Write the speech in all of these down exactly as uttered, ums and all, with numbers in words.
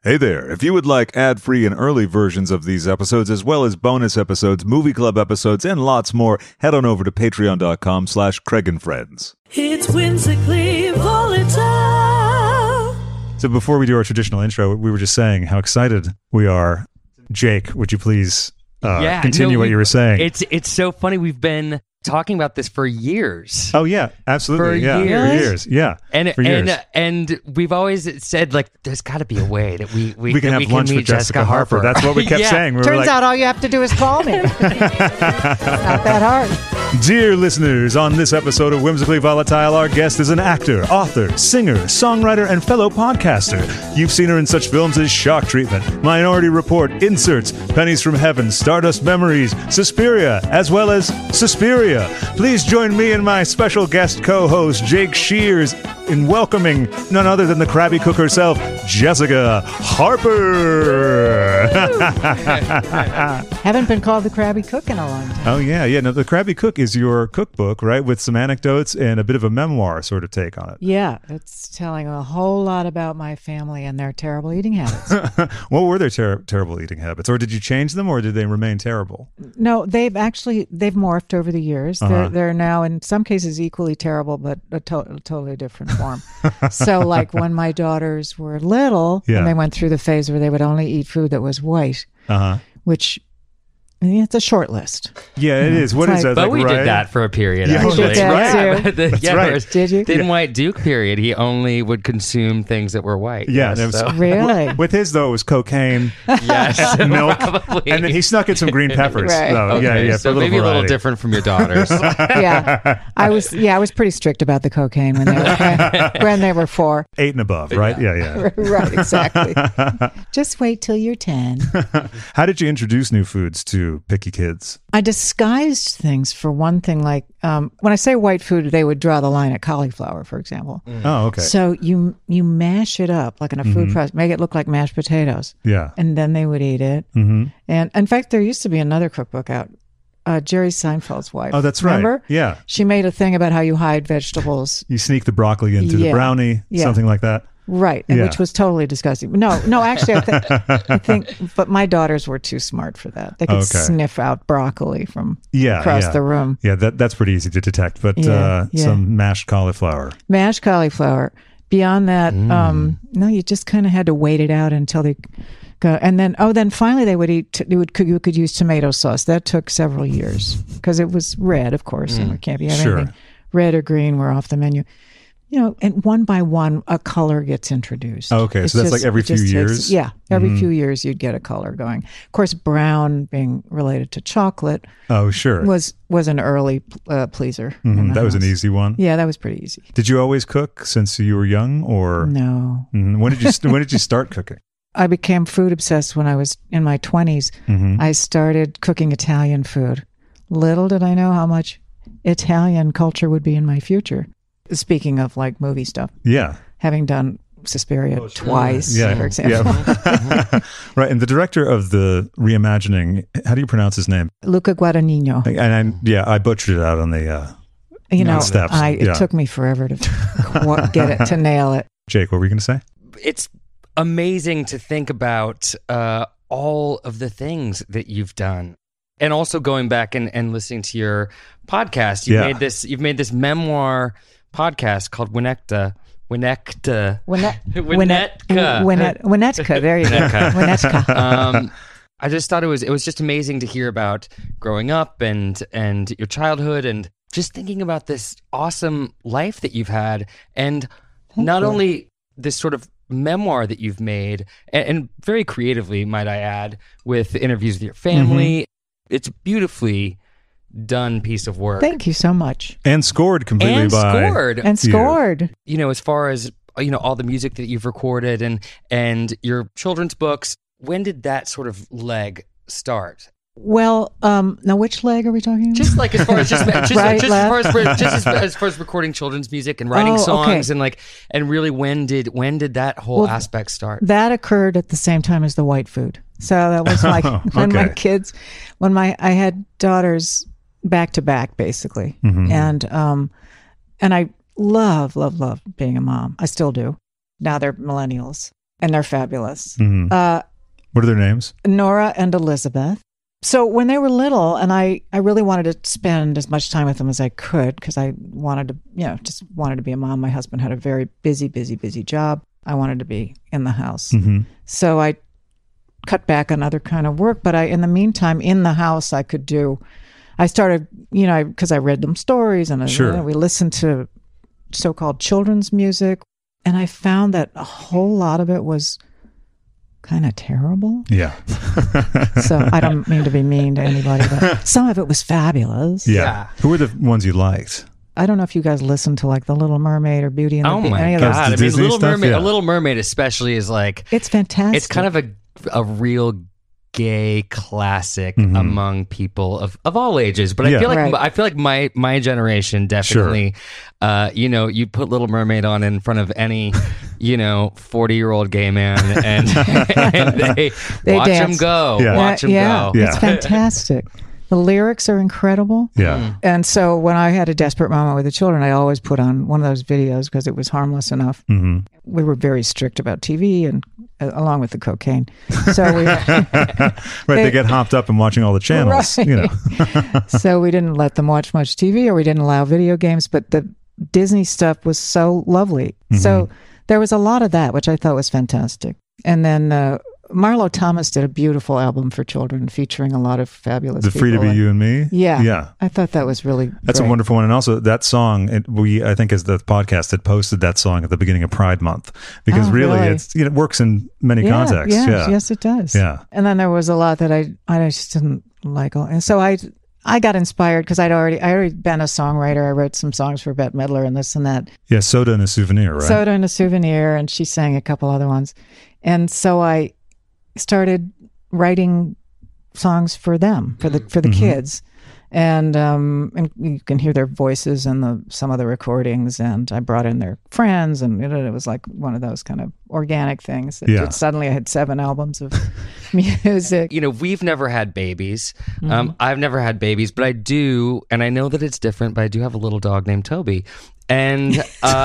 Hey there, if you would like ad-free and early versions of these episodes, as well as bonus episodes, movie club episodes, and lots more, head on over to patreon.com slash Craig and Friends. It's whimsically volatile. So before we do our traditional intro, we were just saying how excited we are. Jake, would you please uh, yeah, continue no, what you were saying? It's it's so funny. We've been talking about this for years. Oh yeah, absolutely. For yeah, years. for years. Yeah, and for years. and and we've always said, like, there's got to be a way that we we, we can that have we lunch can with meet Jessica, Jessica Harper. That's what we kept yeah. saying. We were Turns like, out all you have to do is call me. It's not that hard. Dear listeners, on this episode of Whimsically Volatile, our guest is an actor, author, singer, songwriter, and fellow podcaster. You've seen her in such films as Shock Treatment, Minority Report, Inserts, Pennies from Heaven, Stardust Memories, Suspiria, as well as Suspiria. Please join me and my special guest co-host, Jake Shears, in welcoming none other than the Krabby Cook herself, Jessica Harper. Haven't been called the Krabby Cook in a long time. Oh, yeah, yeah. Now, the Krabby Cook is your cookbook, right, with some anecdotes and a bit of a memoir sort of take on it. Yeah, it's telling a whole lot about my family and their terrible eating habits. What were their ter- terrible eating habits? Or did you change them, or did they remain terrible? No, they've actually, they've morphed over the years. Uh-huh. They're, they're now in some cases equally terrible, but a, to- a totally different form. So like when my daughters were little, Yeah. and they went through the phase where they would only eat food that was white, Uh-huh. which, yeah, it's a short list. Yeah, it is. What It's is like- that? But like, we right? did that for a period, Yeah, actually. we did that right. too. The, That's yeah, right. for his Did you? Thin White Duke period, he only would consume things that were white. Yeah, Yes, and it was- so- Really? With his, though, it was cocaine, yes, milk, probably. and then he snuck in some green peppers. Right. So, Okay, yeah, yeah, so for a little maybe a little variety. different from your daughters. Yeah, I was. Yeah, I was pretty strict about the cocaine when they were when they were four. Eight and above, right? Yeah, yeah. Right, exactly. Just wait till you're ten. How did you introduce new foods to picky kids? I disguised things for one thing. Like um, when I say white food, they would draw the line at cauliflower, for example. Oh, okay. So you you mash it up like in a food Mhm. process, make it look like mashed potatoes, Yeah. and then they would eat it. Mm-hmm. And in fact, there used to be another cookbook out. Uh, Jerry Seinfeld's wife. Oh, that's Remember? right. Yeah. She made a thing about how you hide vegetables. You sneak the broccoli into the Yeah. brownie, Yeah. something like that. Right, and Yeah. which was totally disgusting. No, no, actually, I, th- I think, but my daughters were too smart for that. They could Okay. sniff out broccoli from Yeah. across yeah. the room. Yeah, that, that's pretty easy to detect, but Yeah, uh, yeah. some mashed cauliflower. Mashed cauliflower. Beyond that, um, no, you just kind of had to wait it out until they go. And then, oh, then finally they would eat, they would, you could use tomato sauce. That took several years because it was red, of course, and it can't be Sure. anything. Red or green were off the menu. You know, and one by one, a color gets introduced. Okay, It's so that's like every it just few takes- years? yeah, every Mhm. few years you'd get a color going. Of course, brown being related to chocolate Oh, sure. was was an early uh, pleaser. in Mhm, the That was an house. easy one. Yeah, that was pretty easy. Did you always cook since you were young, or No, Mhm. when did you st- when did you start cooking? I became food obsessed when I was in my twenties. Mhm. I started cooking Italian food. Little did I know how much Italian culture would be in my future. Speaking of like movie stuff, Yeah, having done Suspiria twice, yeah, for example. yeah. Right, and the director of the reimagining, how do you pronounce his name? Luca Guadagnino. And I, yeah, I butchered it out on the. Uh, You know, steps, I, it yeah. took me forever to qu- get it, to nail it. Jake, what were you going to say? It's amazing to think about uh, all of the things that you've done. And also going back and, and listening to your podcast, you Yeah. made this you've made this memoir podcast called Winnetka. Winnetka. Winnet- Winnetka. Winnet- Winnetka. There you go. Winnetka. Winnetka. um, I just thought it was it was just amazing to hear about growing up and and your childhood and just thinking about this awesome life that you've had, and not you. only this sort of memoir that you've made, and, and very creatively, might I add, with interviews with your family. It's a beautifully done piece of work. Thank you so much. And scored completely and by. scored. And scored. you know, as far as you know, all the music that you've recorded and and your children's books. When did that sort of leg start? Well, um, now which leg are we talking about? Just like as far as just just, Right, just as far as left? just as, as far as recording children's music and writing Oh, songs okay. and like and really when did when did that whole Well, aspect start? That occurred at the same time as the white food. So that was like Oh, when my okay. kids, when my I had daughters back to back basically, Mhm. and um, and I love love love being a mom. I still do. Now they're millennials, and they're fabulous. Mhm. Uh, What are their names? Nora and Elizabeth. So when they were little, and I, I really wanted to spend as much time with them as I could because I wanted to, you know, just wanted to be a mom. My husband had a very busy, busy, busy job. I wanted to be in the house. Mm-hmm. So I cut back on other kind of work. But I, in the meantime, in the house, I could do, I started, you know, because I, I read them stories and I, Sure. you know, we listened to so-called children's music. And I found that a whole lot of it was kind of terrible. Yeah. So I don't mean to be mean to anybody, but some of it was fabulous. Yeah. Yeah. Who were the ones you liked? I don't know if you guys listened to like The Little Mermaid or Beauty and the Oh Beast. my any of god! those. I mean, Disney Little stuff? Mermaid. Yeah. A Little Mermaid, especially, is like It's fantastic. it's kind of a a real gay classic Mhm. among people of, of all ages. But I Yeah. feel like Right. I feel like my my generation definitely, uh, you know, you put Little Mermaid on in front of any, you know, forty year old gay man, and, and they, They watch him dance. go, Yeah. watch him yeah, go. Yeah. It's fantastic. The lyrics are incredible. Yeah. And so when I had a desperate moment with the children, I always put on one of those videos because it was harmless enough. Mm-hmm. We were very strict about T V and uh, along with the cocaine. So we Right. They, They- get hopped up and watching all the channels. Right. You know. so we didn't let them watch much T V or we didn't allow video games, but the Disney stuff was so lovely. So there was a lot of that, which I thought was fantastic. And then uh, Marlo Thomas did a beautiful album for children featuring a lot of fabulous The Free to people. Be And You and Me. Yeah. Yeah. I thought that was really That's great. a wonderful one. And also that song, it, we, I think as the podcast had posted that song at the beginning of Pride Month because Oh, really, really? it's, you know, it works in many yeah, contexts. Yes, Yeah. yes, it does. Yeah. And then there was a lot that I, I just didn't like. And so I, I got inspired because I'd already, I already been a songwriter. I wrote some songs for Bette Midler and this and that. Yeah. Soda and a Souvenir, right? Soda and a Souvenir, and she sang a couple other ones. And so I started writing songs for them, for the for the Mhm. kids. And um and you can hear their voices in the some of the recordings, and I brought in their friends, and it, it was like one of those kind of organic things. That Yeah. just suddenly I had seven albums of music. You know, we've never had babies. Mm-hmm. Um, I've never had babies, but I do, and I know that it's different. But I do have a little dog named Toby, and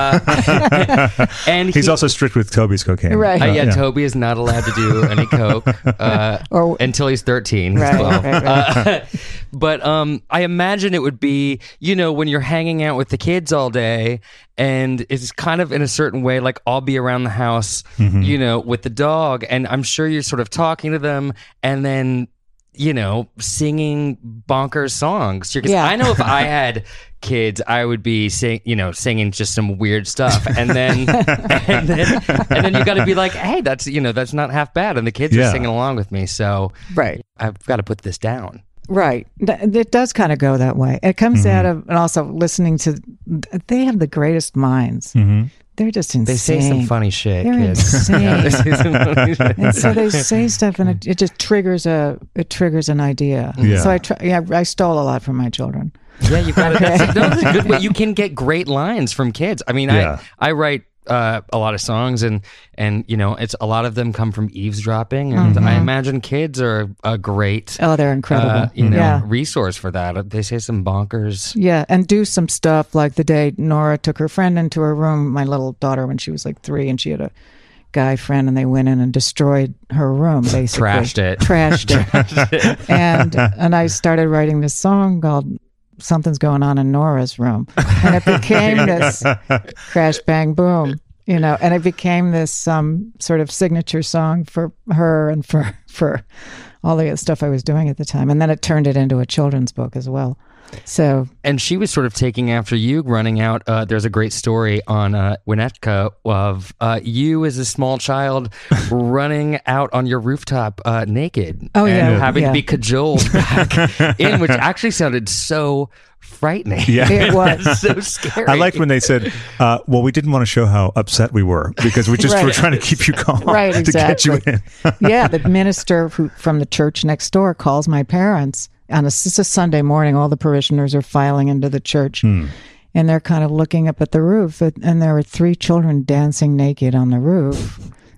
uh, and He's he- also strict with Toby's cocaine. Right. Uh, Uh, yeah, Toby is not allowed to do any coke uh, Or- until he's thirteen. He's Right, twelve. right, right. Uh, but um, I imagine it would be, you know, when you're hanging out with the kids all day, and it's kind of in a certain way, like I'll be around the house, Mm-hmm. you know, with the dog, and I'm sure you're sort of talking to them, and then, you know, singing bonkers songs. Because Yeah. I know if I had kids, I would be sing, you know, singing just some weird stuff, and then, and then, and then you got to be like, hey, that's, you know, that's not half bad, and the kids Yeah. are singing along with me, so Right. I've got to put this down. Right. Th- It does kind of go that way. It comes out of, and also listening to, they have the greatest minds. Mm-hmm. They're just insane. They say some funny shit, They're kids. insane. Yeah, they say some funny shit. And so they say stuff, and it, it just triggers a it triggers an idea. Yeah. So I try, yeah, I stole a lot from my children. Yeah, you got to. That's, that's a good way. You can get great lines from kids. I mean, Yeah. I I write uh, a lot of songs, and and you know, it's a lot of them come from eavesdropping, and I imagine kids are a great, Oh, they're incredible. uh, you know, yeah. resource for that. They say some bonkers. Yeah, and do some stuff like the day Nora took her friend into her room, my little daughter, when she was like three, and she had a guy friend, and they went in and destroyed her room, basically. Trashed it. Trashed it. and and I started writing this song called Something's Going On in Nora's Room. And it became this crash, bang, boom, you know, and it became this um, sort of signature song for her and for, for all the stuff I was doing at the time. And then it turned it into a children's book as well. So And she was sort of taking after you, running out. Uh, there's a great story on uh, Winnetka of uh, you as a small child running out on your rooftop uh, naked. Oh, and yeah, having yeah. to be cajoled back in, which actually sounded so frightening. Yeah. it was. So scary. I liked when they said, uh, well, we didn't want to show how upset we were because we just Right. were trying to keep you calm Right, to get you exactly. in. Yeah, the minister who, from the church next door calls my parents on a, it's a Sunday morning. All the parishioners are filing into the church, Hmm. and they're kind of looking up at the roof, and there were three children dancing naked on the roof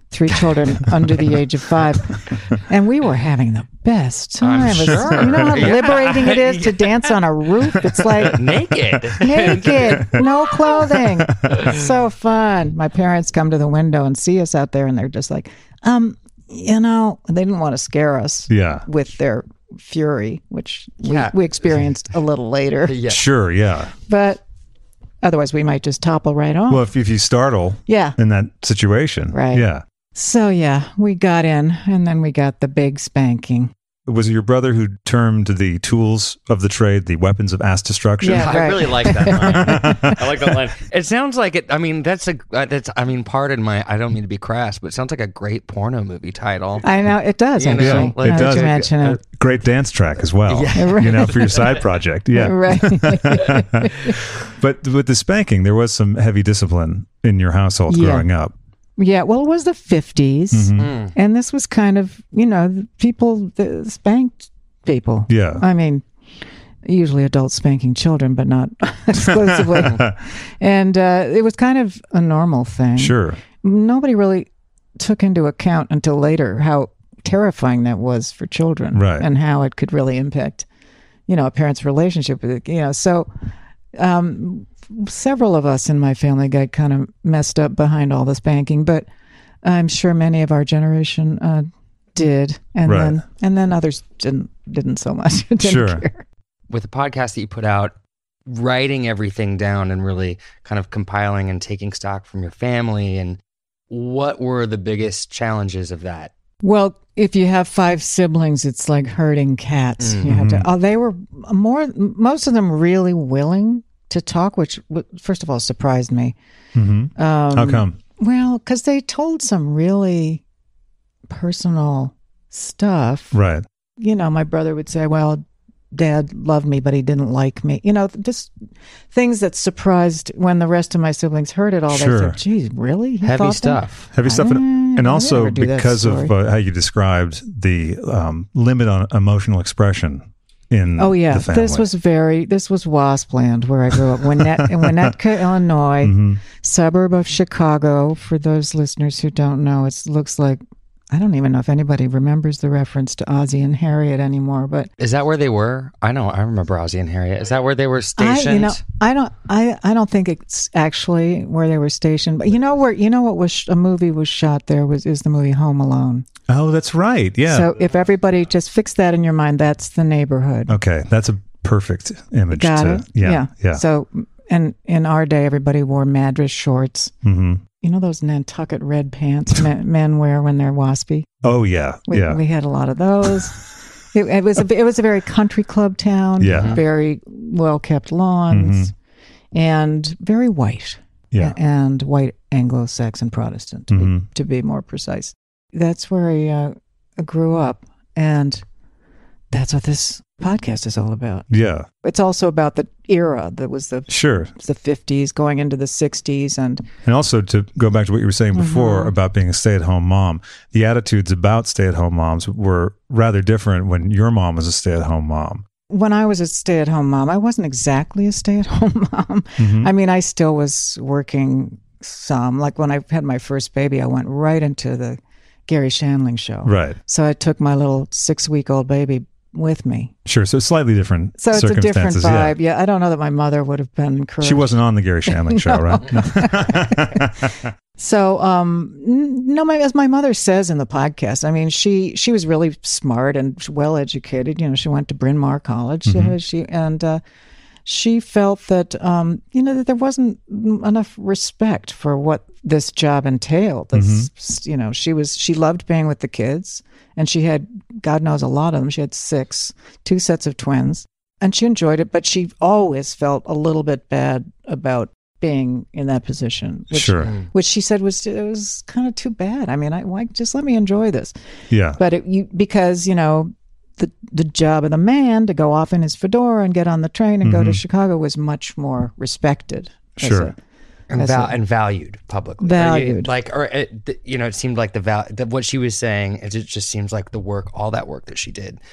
three children under the age of five, and we were having the best time. I'm It was- sure. You know how Yeah. liberating it is to dance on a roof? It's like Naked. naked, no clothing. So fun. My parents come to the window and see us out there, and they're just like, um, you know, they didn't want to scare us Yeah. with their fury, which we, Yeah. we experienced a little later. Yeah. Sure. Yeah. But otherwise, we might just topple right off. Well, if, if you startle yeah. in that situation. Right. Yeah. So, yeah, we got in, and then we got the big spanking. Was it your brother who termed the tools of the trade the weapons of ass destruction? Yeah. I Right. really like that line. I like that line. It sounds like it. I mean, that's a. uh, That's. I mean, pardon my. I don't mean to be crass, but it sounds like a great porno movie title. I know, it does, You know, actually. like- now It that does. you mention it. Great dance track as well. Yeah. You know, for your side project. Yeah. Right. But with the spanking, there was some heavy discipline in your household Yeah. growing up. Yeah, well, it was the fifties, Mm-hmm. Mm. and this was kind of, you know, the people the spanked people. Yeah. I mean, usually adults spanking children, but not exclusively. And uh, it was kind of a normal thing. Sure. Nobody really took into account until later how terrifying that was for children, Right. and how it could really impact, you know, a parent's relationship with it. You know, so um, several of us in my family got kind of messed up behind all the spanking, but I'm sure many of our generation uh, did, and Right. then and then others didn't didn't so much. didn't Sure. care. With the podcast that you put out, writing everything down and really kind of compiling and taking stock from your family, and what were the biggest challenges of that? Well, if you have five siblings, it's like herding cats. You have to. Oh, they were more. Most of them really willing to talk, which w- first of all surprised me. Mm-hmm. Um, How come? Well, because they told some really personal stuff. Right. You know, my brother would say, "Well, Dad loved me, but he didn't like me." You know, just things that surprised when the rest of my siblings heard it all. Sure. They said, "Geez, really? He Heavy thought that?" stuff. Heavy stuff. And, Mm, and I also never do that because of story. uh, how you described the um, limit on emotional expression in Oh yeah, the family. this was very. This was Waspland, where I grew up, Winnet, in Winnetka, Illinois, Mm-hmm. suburb of Chicago. For those listeners who don't know, it looks like I don't even know if anybody remembers the reference to Ozzie and Harriet anymore. But Is that where they were? I know. I remember Ozzie and Harriet. Is that where they were stationed? I, you know, I don't. I, I don't think it's actually where they were stationed. But you know where? You know what was sh- a movie was shot there was is the movie Home Alone. Oh, that's right. Yeah. So if everybody just fix that in your mind, that's the neighborhood. okay. That's a perfect image. Got to, it? Yeah. Yeah. So, and in our day, everybody wore Madras shorts. hmm You know those Nantucket red pants men, men wear when they're waspy? Oh, yeah. We, yeah. we had a lot of those. it, it was a it was a very country club town. Yeah. Very well kept lawns, and very white. yeah. a- and white Anglo-Saxon Protestant, to, Mhm. be, to be more precise. That's where I uh, grew up, and that's what this podcast is all about. Yeah. It's also about the era that was the Sure. the fifties going into the sixties, and And also to go back to what you were saying before Mm-hmm. about being a stay-at-home mom, the attitudes about stay-at-home moms were rather different when your mom was a stay-at-home mom. when I was a stay-at-home mom, I wasn't exactly a stay-at-home mom. Mm-hmm. I mean, I still was working some. Like when I had my first baby, I went right into the Gary Shandling show. Right. So I took my little six-week-old baby with me. Sure. So slightly different So it's a different circumstances. yeah. vibe. Yeah. I don't know that my mother would have been encouraged. She wasn't on the Gary Shandling show, right? So, um, n- no, my, as my mother says in the podcast, I mean, she she was really smart and well educated. You know, she went to Bryn Mawr College. Mm-hmm. Uh, she and uh, she felt that um, you know that there wasn't enough respect for what this job entailed. This, Mm-hmm. You know, she was she loved being with the kids, and she had God knows a lot of them. She had six, two sets of twins, and she enjoyed it. But she always felt a little bit bad about being in that position. Which, Sure. which she said was it was kind of too bad. I mean, I why just let me enjoy this. Yeah. But it, you because you know the the job of the man to go off in his fedora and get on the train and go to Chicago was much more respected. as Sure. a- and, as val- a- and valued publicly. Valued. Or, like, or it, th- you know, it seemed like the val- the, what she was saying. It just seems like the work, all that work that she did,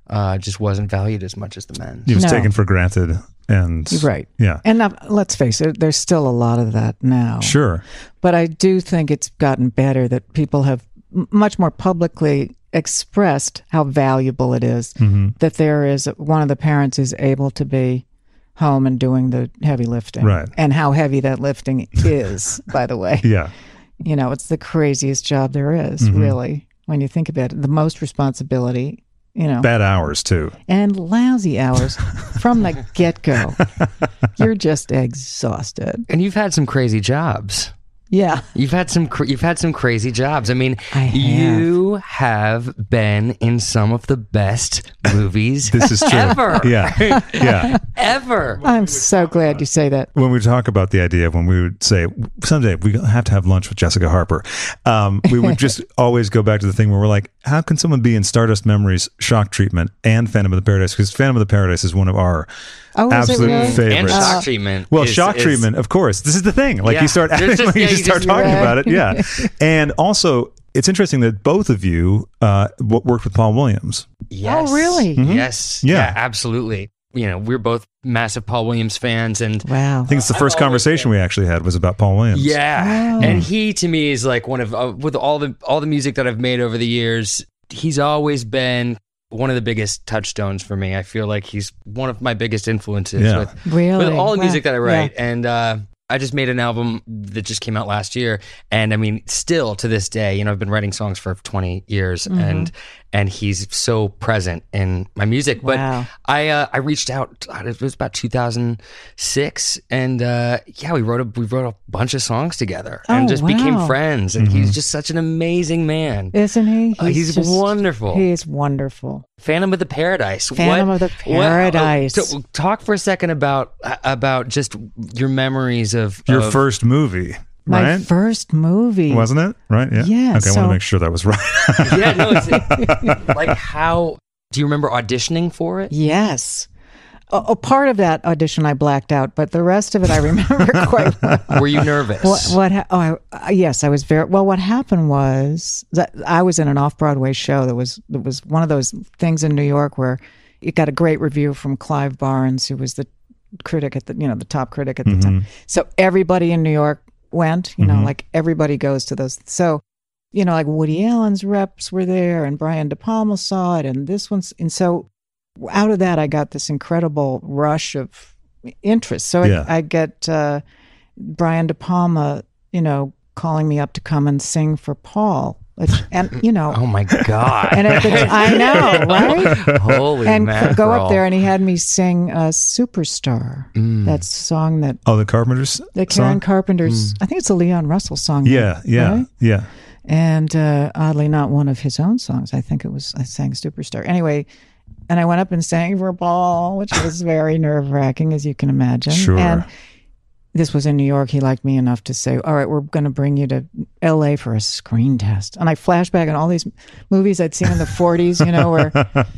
uh, just wasn't valued as much as the men. He was No. taken for granted, and Right. yeah, And now, let's face it, there's still a lot of that now. sure, But I do think it's gotten better that people have m- much more publicly expressed how valuable it is Mm-hmm. that there is one of the parents is able to be home and doing the heavy lifting. Right. And how heavy that lifting is, by the way. yeah, You know, it's the craziest job there is, Mm-hmm. really, when you think about it. The most responsibility, you know, bad hours too. and lousy hours from the get-go. You're just exhausted. And you've had some crazy jobs. Yeah. You've had some cr- you've had some crazy jobs. I mean, I have. you have been in some of the best movies This is true. ever. Yeah, yeah. Ever. I'm so glad you say that. When we talk about the idea of when we would say someday we have to have lunch with Jessica Harper, um, we would just always go back to the thing where we're like, how can someone be in Stardust Memories, Shock Treatment, and Phantom of the Paradise? Because Phantom of the Paradise is one of our Oh, is it absolute really? favorites. And shock treatment. Well, is- shock is- treatment, of course. This is the thing. Like Yeah. you start, There's just- you yeah, just you start just- talking Right. about it, yeah. And also, it's interesting that both of you uh, w- worked with Paul Williams. Yes. Oh, really? Yes. Yeah. Yeah. Absolutely. You know, we're both massive Paul Williams fans, and Wow. I think it's the first conversation we actually had was about Paul Williams. yeah, Wow. and he to me is like one of uh, with all the all the music that I've made over the years. He's always been one of the biggest touchstones for me. I feel like he's one of my biggest influences Yeah. with Really? with all the Wow. music that I write. Yeah. And uh, I just made an album that just came out last year, and I mean, still to this day, you know, I've been writing songs for twenty years, Mm-hmm. and and he's so present in my music. But Wow. I uh, I reached out. It was about two thousand six, and uh, yeah, we wrote a we wrote a bunch of songs together, and Oh, just became wow. friends. And he's just such an amazing man. Isn't he? Uh, he's just- wonderful. He's wonderful. Phantom of the Paradise. Phantom of the what- Paradise. so talk for a second about about just your memories of Your of- first movie, My right? first movie. Wasn't it? Right? Yeah. Yeah, Okay, I want so- to make sure that was right. Yeah, no, it's like how do you remember auditioning for it? Yes. A, a part of that audition I blacked out, but the rest of it I remember quite well. Were you nervous? What? What? Ha- oh, I, uh, yes, I was very well. What happened was that I was in an off-Broadway show that was that was one of those things in New York where it got a great review from Clive Barnes, who was the critic at the you know the top critic at the time. So everybody in New York went. You know, like everybody goes to those. So you know, like Woody Allen's reps were there, and Brian De Palma saw it, and this one's and so out of that I got this incredible rush of interest. So Yeah. I, I get. Uh, Brian De Palma, you know, calling me up to come and sing for Paul, which, and you know, Oh my god! and at the t- I know, right? Holy And mackerel. go up there, and he had me sing uh, "Superstar," that song that Oh, the Carpenters the Karen song? Carpenter's. I think it's a Leon Russell song. Yeah, yeah, right? yeah. And uh, oddly, not one of his own songs. I think it was I sang "Superstar." Anyway. And I went up and sang for Paul, which was very nerve wracking, as you can imagine. Sure. And this was in New York. He liked me enough to say, all right, we're going to bring you to L A for a screen test. And I flash back on all these movies I'd seen in the forties, you know, where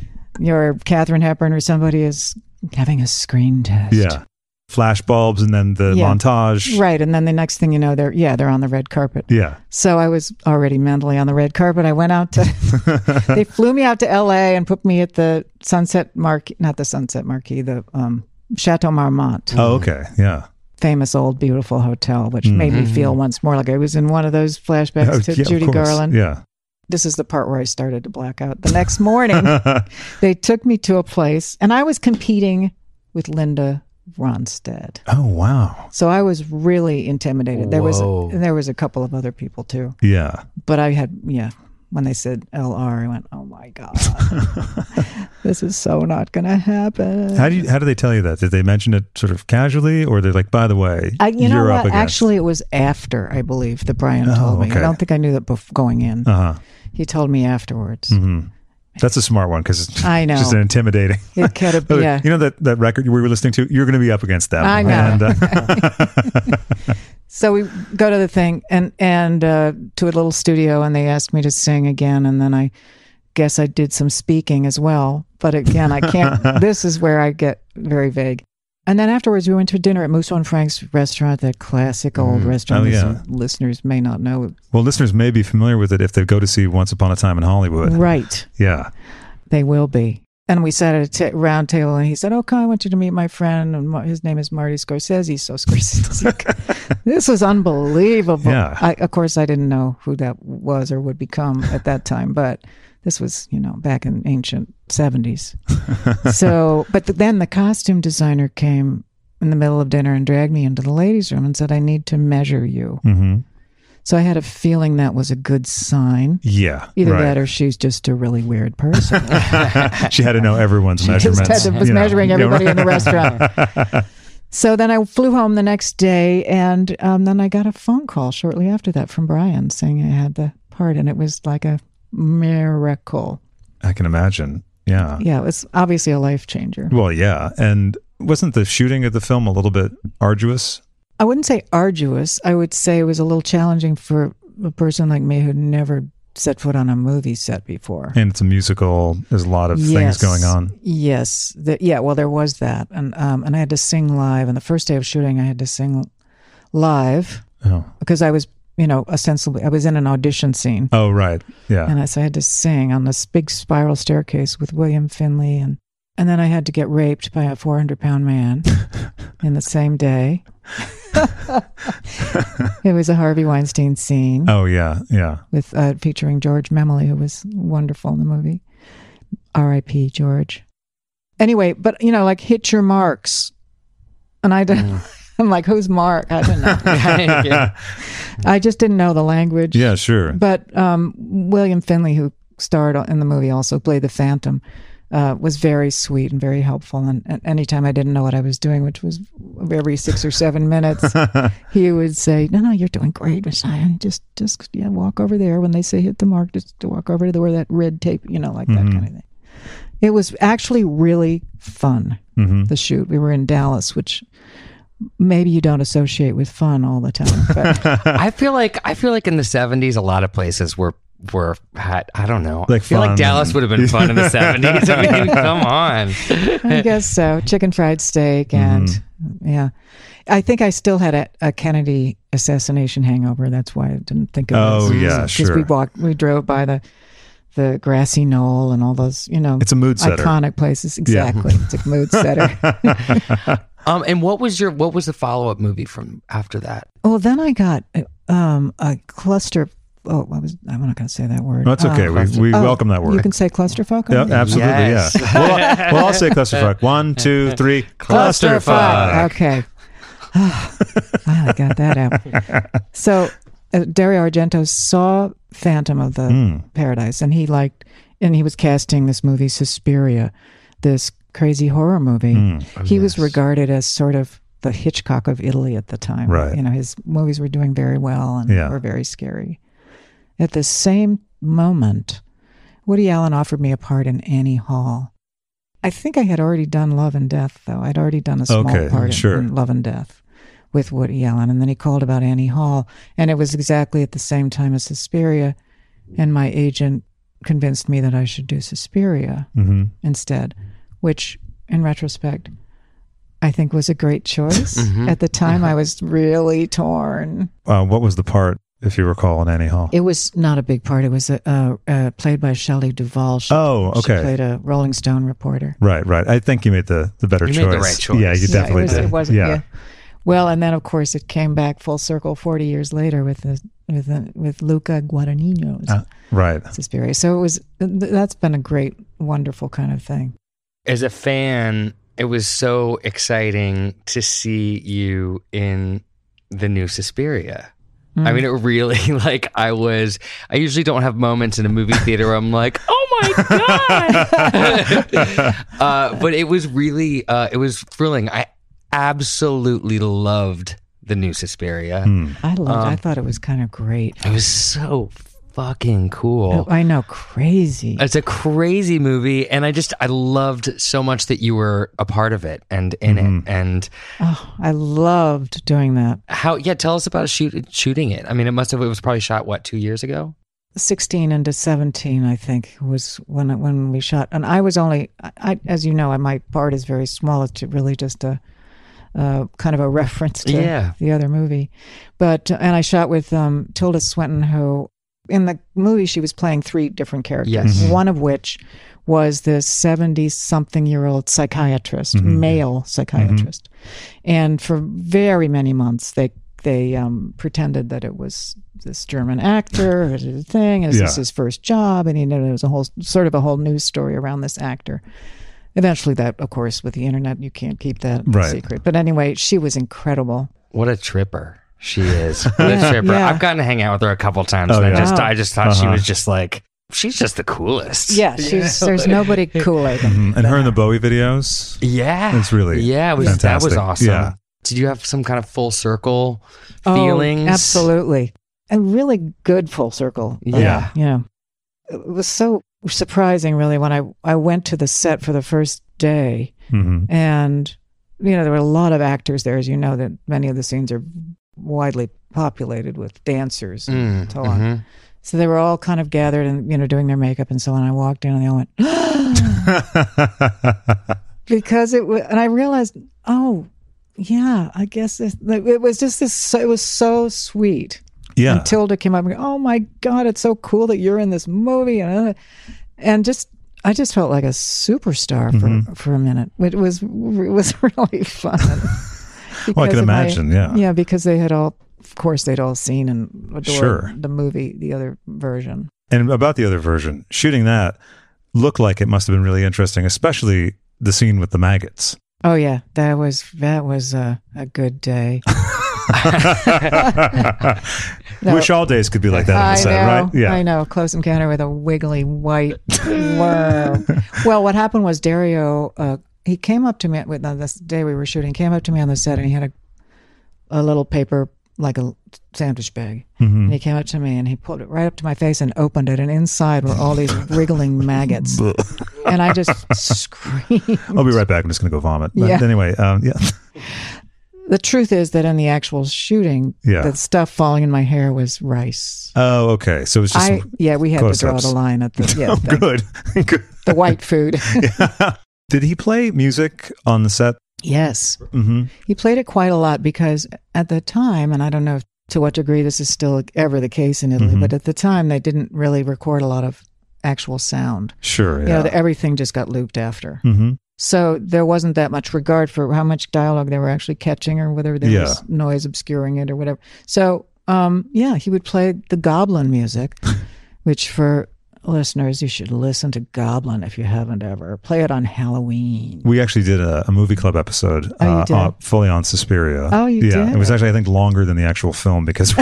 your Katharine Hepburn or somebody is having a screen test. Yeah. Flash bulbs and then the Yeah. montage. Right. And then the next thing you know, they're, yeah, they're on the red carpet. Yeah. So I was already mentally on the red carpet. I went out to, they flew me out to L A and put me at the Sunset Marquee, not the Sunset Marquee, the um, Chateau Marmont, Oh, okay. Yeah. famous old beautiful hotel, which made me feel once more like I was in one of those flashbacks Oh, to yeah, of Judy course. Garland. Yeah. This is the part where I started to black out. The next morning, they took me to a place, and I was competing with Linda Ronstadt. Oh, wow. So I was really intimidated. There was Whoa. a, there was a couple of other people too, Yeah. but I had yeah. When they said L R, I went, "Oh my god, this is so not going to happen." How do you, how do they tell you that? Did they mention it sort of casually, or they're like, by the way, I, you know you're up what? against? Actually, it was after I believe that Brian Oh, told me. okay. I don't think I knew that before going in. Uh huh. He told me afterwards. Mm-hmm. That's a smart one because it's I know. just an intimidating. It could have, Oh, yeah. You know that, that record we were listening to? You're going to be up against them. I know. And, uh, So we go to the thing and and uh, to a little studio, and they asked me to sing again, and then I guess I did some speaking as well. But again, I can't. This is where I get very vague. And then afterwards, we went to dinner at Musso and Frank's restaurant, that classic old restaurant. Oh, yeah. Some listeners may not know. well, listeners may be familiar with it if they go to see Once Upon a Time in Hollywood. Right. Yeah. They will be. And we sat at a t- round table, and he said, "Okay, I want you to meet my friend, and his name is Marty Scorsese." So Scorsese, this was unbelievable. Yeah. I, of course, I didn't know who that was or would become at that time, but this was, you know, back in ancient seventies. So, but the, then the costume designer came in the middle of dinner and dragged me into the ladies' room and said, "I need to measure you." Mm-hmm. So I had a feeling that was a good sign. Yeah. Either right. that or she's just a really weird person. She had to know everyone's She measurements. just had to, was you know. measuring You know, everybody in the restaurant. So then I flew home the next day, and um, then I got a phone call shortly after that from Brian saying I had the part, and it was like a miracle. I can imagine. Yeah. Yeah, it was obviously a life changer. Well, yeah. And wasn't the shooting of the film a little bit arduous? I wouldn't say arduous. I would say it was a little challenging for a person like me who'd never set foot on a movie set before. And it's a musical. There's a lot of Yes. things going on. Yes. The, yeah, well, there was that. And um, and I had to sing live. And the first day of shooting, I had to sing live Oh. because I was, you know, ostensibly, I was in an audition scene. Oh, right. Yeah. And I, so I had to sing on this big spiral staircase with William Finley. And, and then I had to get raped by a four hundred pound man in the same day. It was a Harvey Weinstein scene. Oh, yeah. Yeah. with uh, featuring George Memley, who was wonderful in the movie. R I P George. Anyway, but you know, like hit your marks, and I don't. Mm. I'm like, who's Mark? I don't know. I just didn't know the language. Yeah, sure. But um, William Finley, who starred in the movie, also played the Phantom. Uh, was very sweet and very helpful. And, and anytime I didn't know what I was doing, which was every six or seven minutes, he would say, "No, no, you're doing great, Messiah. Just, just yeah, walk over there when they say hit the mark. Just to walk over to where that red tape, you know, like Mm-hmm. that kind of thing." It was actually really fun. Mm-hmm. The shoot. We were in Dallas, which maybe you don't associate with fun all the time. But I feel like I feel like in the seventies, a lot of places were were had I don't know. Like I feel fun like Dallas and- would have been fun in the seventies. I mean, come on. I guess so. Chicken fried steak and Mm-hmm. yeah. I think I still had a, a Kennedy assassination hangover. That's why I didn't think of Oh, this. yeah, Because sure. we walked, we drove by the the grassy knoll and all those, you know, It's a mood setter. iconic places. Exactly, it's a mood setter. Um, and what was your what was the follow up movie from after that? Well, then I got um, a cluster. Oh, I was. I'm not going to say that word. That's okay. Uh, we we oh, welcome that word. You can say clusterfuck. Yeah, on it? absolutely. Yes. Yeah. well, well, I'll say clusterfuck. One, two, three. Clusterfuck. Okay. Finally got that out. So uh, Dario Argento saw Phantom of the Mm. Paradise, and he liked, and he was casting this movie Suspiria, this crazy horror movie. Mm. he was regarded as sort of the Hitchcock of Italy at the time. Right. You know, his movies were doing very well and Yeah. were very scary. At the same moment, Woody Allen offered me a part in Annie Hall. I think I had already done Love and Death, though. I'd already done a small Okay, part in- sure. in Love and Death with Woody Allen. And then he called about Annie Hall. And it was exactly at the same time as Suspiria. And my agent convinced me that I should do Suspiria Mm-hmm. instead, which, in retrospect, I think was a great choice. Mhm. At the time, I was really torn. Uh, what was the part, if you recall, in Annie Hall? It was not a big part. It was uh, uh, uh, played by Shelley Duvall. She, Oh, She okay. played a Rolling Stone reporter. Right, right. I think you made the, the better You choice. made the right choice. Yeah, you Yeah, definitely it was, did. It wasn't, yeah. yeah. Well, and then of course it came back full circle forty years later with the, with the, with Luca Guadagnino's Uh, right. Suspiria. So it was th- that's been a great, wonderful kind of thing. As a fan, it was so exciting to see you in the new Suspiria. I mean, it really, like, I was, I usually don't have moments in a movie theater where I'm like, oh my God. uh, but it was really, uh, it was thrilling. I absolutely loved the new Suspiria. Hmm. I loved. Um, I thought it was kind of great. It was so fucking cool. Oh, I know, crazy. It's a crazy movie, and I just I loved so much that you were a part of it and in Mhm. it, and Oh, I loved doing that. how. Yeah, tell us about shoot, shooting it. I mean, it must have. It was probably shot what two years ago. sixteen into seventeen, I think, was when when we shot. And I was only, I, I as you know, my part is very small. It's really just a, uh, kind of a reference to Yeah. the other movie. But, and I shot with um, Tilda Swinton, who In the movie, she was playing three different characters, Yes. Mhm. one of which was this seventy-something-year-old psychiatrist, male psychiatrist. And for very many months, they they um, pretended that it was this German actor or the thing, and this Yeah. was his first job, and he knew there was a whole sort of a whole news story around this actor. Eventually, that, of course, with the internet, you can't keep that Right. secret. But anyway, she was incredible. What a tripper she is. What Yeah, a tripper. yeah. I've gotten to hang out with her a couple times, Oh, and yeah. I just, Wow. I just thought she Uh-huh. was just like, she's just the coolest. Yeah, she's, there's nobody cooler than Mhm. And her in the Bowie videos. Yeah. It's really yeah, it was, that fantastic. was awesome. Yeah. Did you have some kind of full circle Oh, feelings? absolutely. A really good full circle. Yeah. Yeah. It was so surprising, really, when I, I went to the set for the first day. Mhm. And, you know, there were a lot of actors there, as you know, that many of the scenes are widely populated with dancers and Mm, so on. mhm. So they were all kind of gathered and, you know, doing their makeup and so on. I walked in and they all went, because it was, and I realized, oh, yeah, I guess this, it was just this, it was so sweet. Yeah. And Tilda came up and go, oh my God, it's so cool that you're in this movie. And, uh, and just, I just felt like a superstar for, Mm-hmm. for a minute. It was, it was really fun. Well, I can Because of my- imagine, yeah. Yeah, because they had all, of course, they'd all seen and adored Sure. the movie, the other version. And about the other version, shooting that looked like it must have been really interesting, especially the scene with the maggots. Oh yeah, that was that was a, a good day. No. Wish all days could be like that on the I set, know, right? Yeah. I know. Close encounter with a wiggly white worm. Well, what happened was Dario, uh, he came up to me with on this day we were shooting. Came up to me on the set and he had a a little paper like a sandwich bag, Mm-hmm. and he came up to me and he pulled it right up to my face and opened it, and inside were all these wriggling maggots, and I just screamed. I'll be right back. I'm just going to go vomit. But Yeah. anyway, um, yeah. The truth is that in the actual shooting, Yeah. the stuff falling in my hair was rice. Oh, okay. So it's just I yeah, we had to draw close-ups. the line at the yeah, oh, the, good. Good. the white food. Did he play music on the set? Yes, Mm-hmm. he played it quite a lot because at the time, and I don't know to what degree this is still ever the case in Italy, Mhm. but at the time they didn't really record a lot of actual sound. Sure. You Yeah. know, the, everything just got looped after. mm-hmm. So there wasn't that much regard for how much dialogue they were actually catching or whether there Yeah. was noise obscuring it or whatever. So, um, yeah, he would play the Goblin music, which for listeners, you should listen to Goblin if you haven't ever. Play it on Halloween. We actually did a, a movie club episode Oh, you uh, did? uh, fully on Suspiria. Oh, you yeah, did? it was actually I think longer than the actual film because we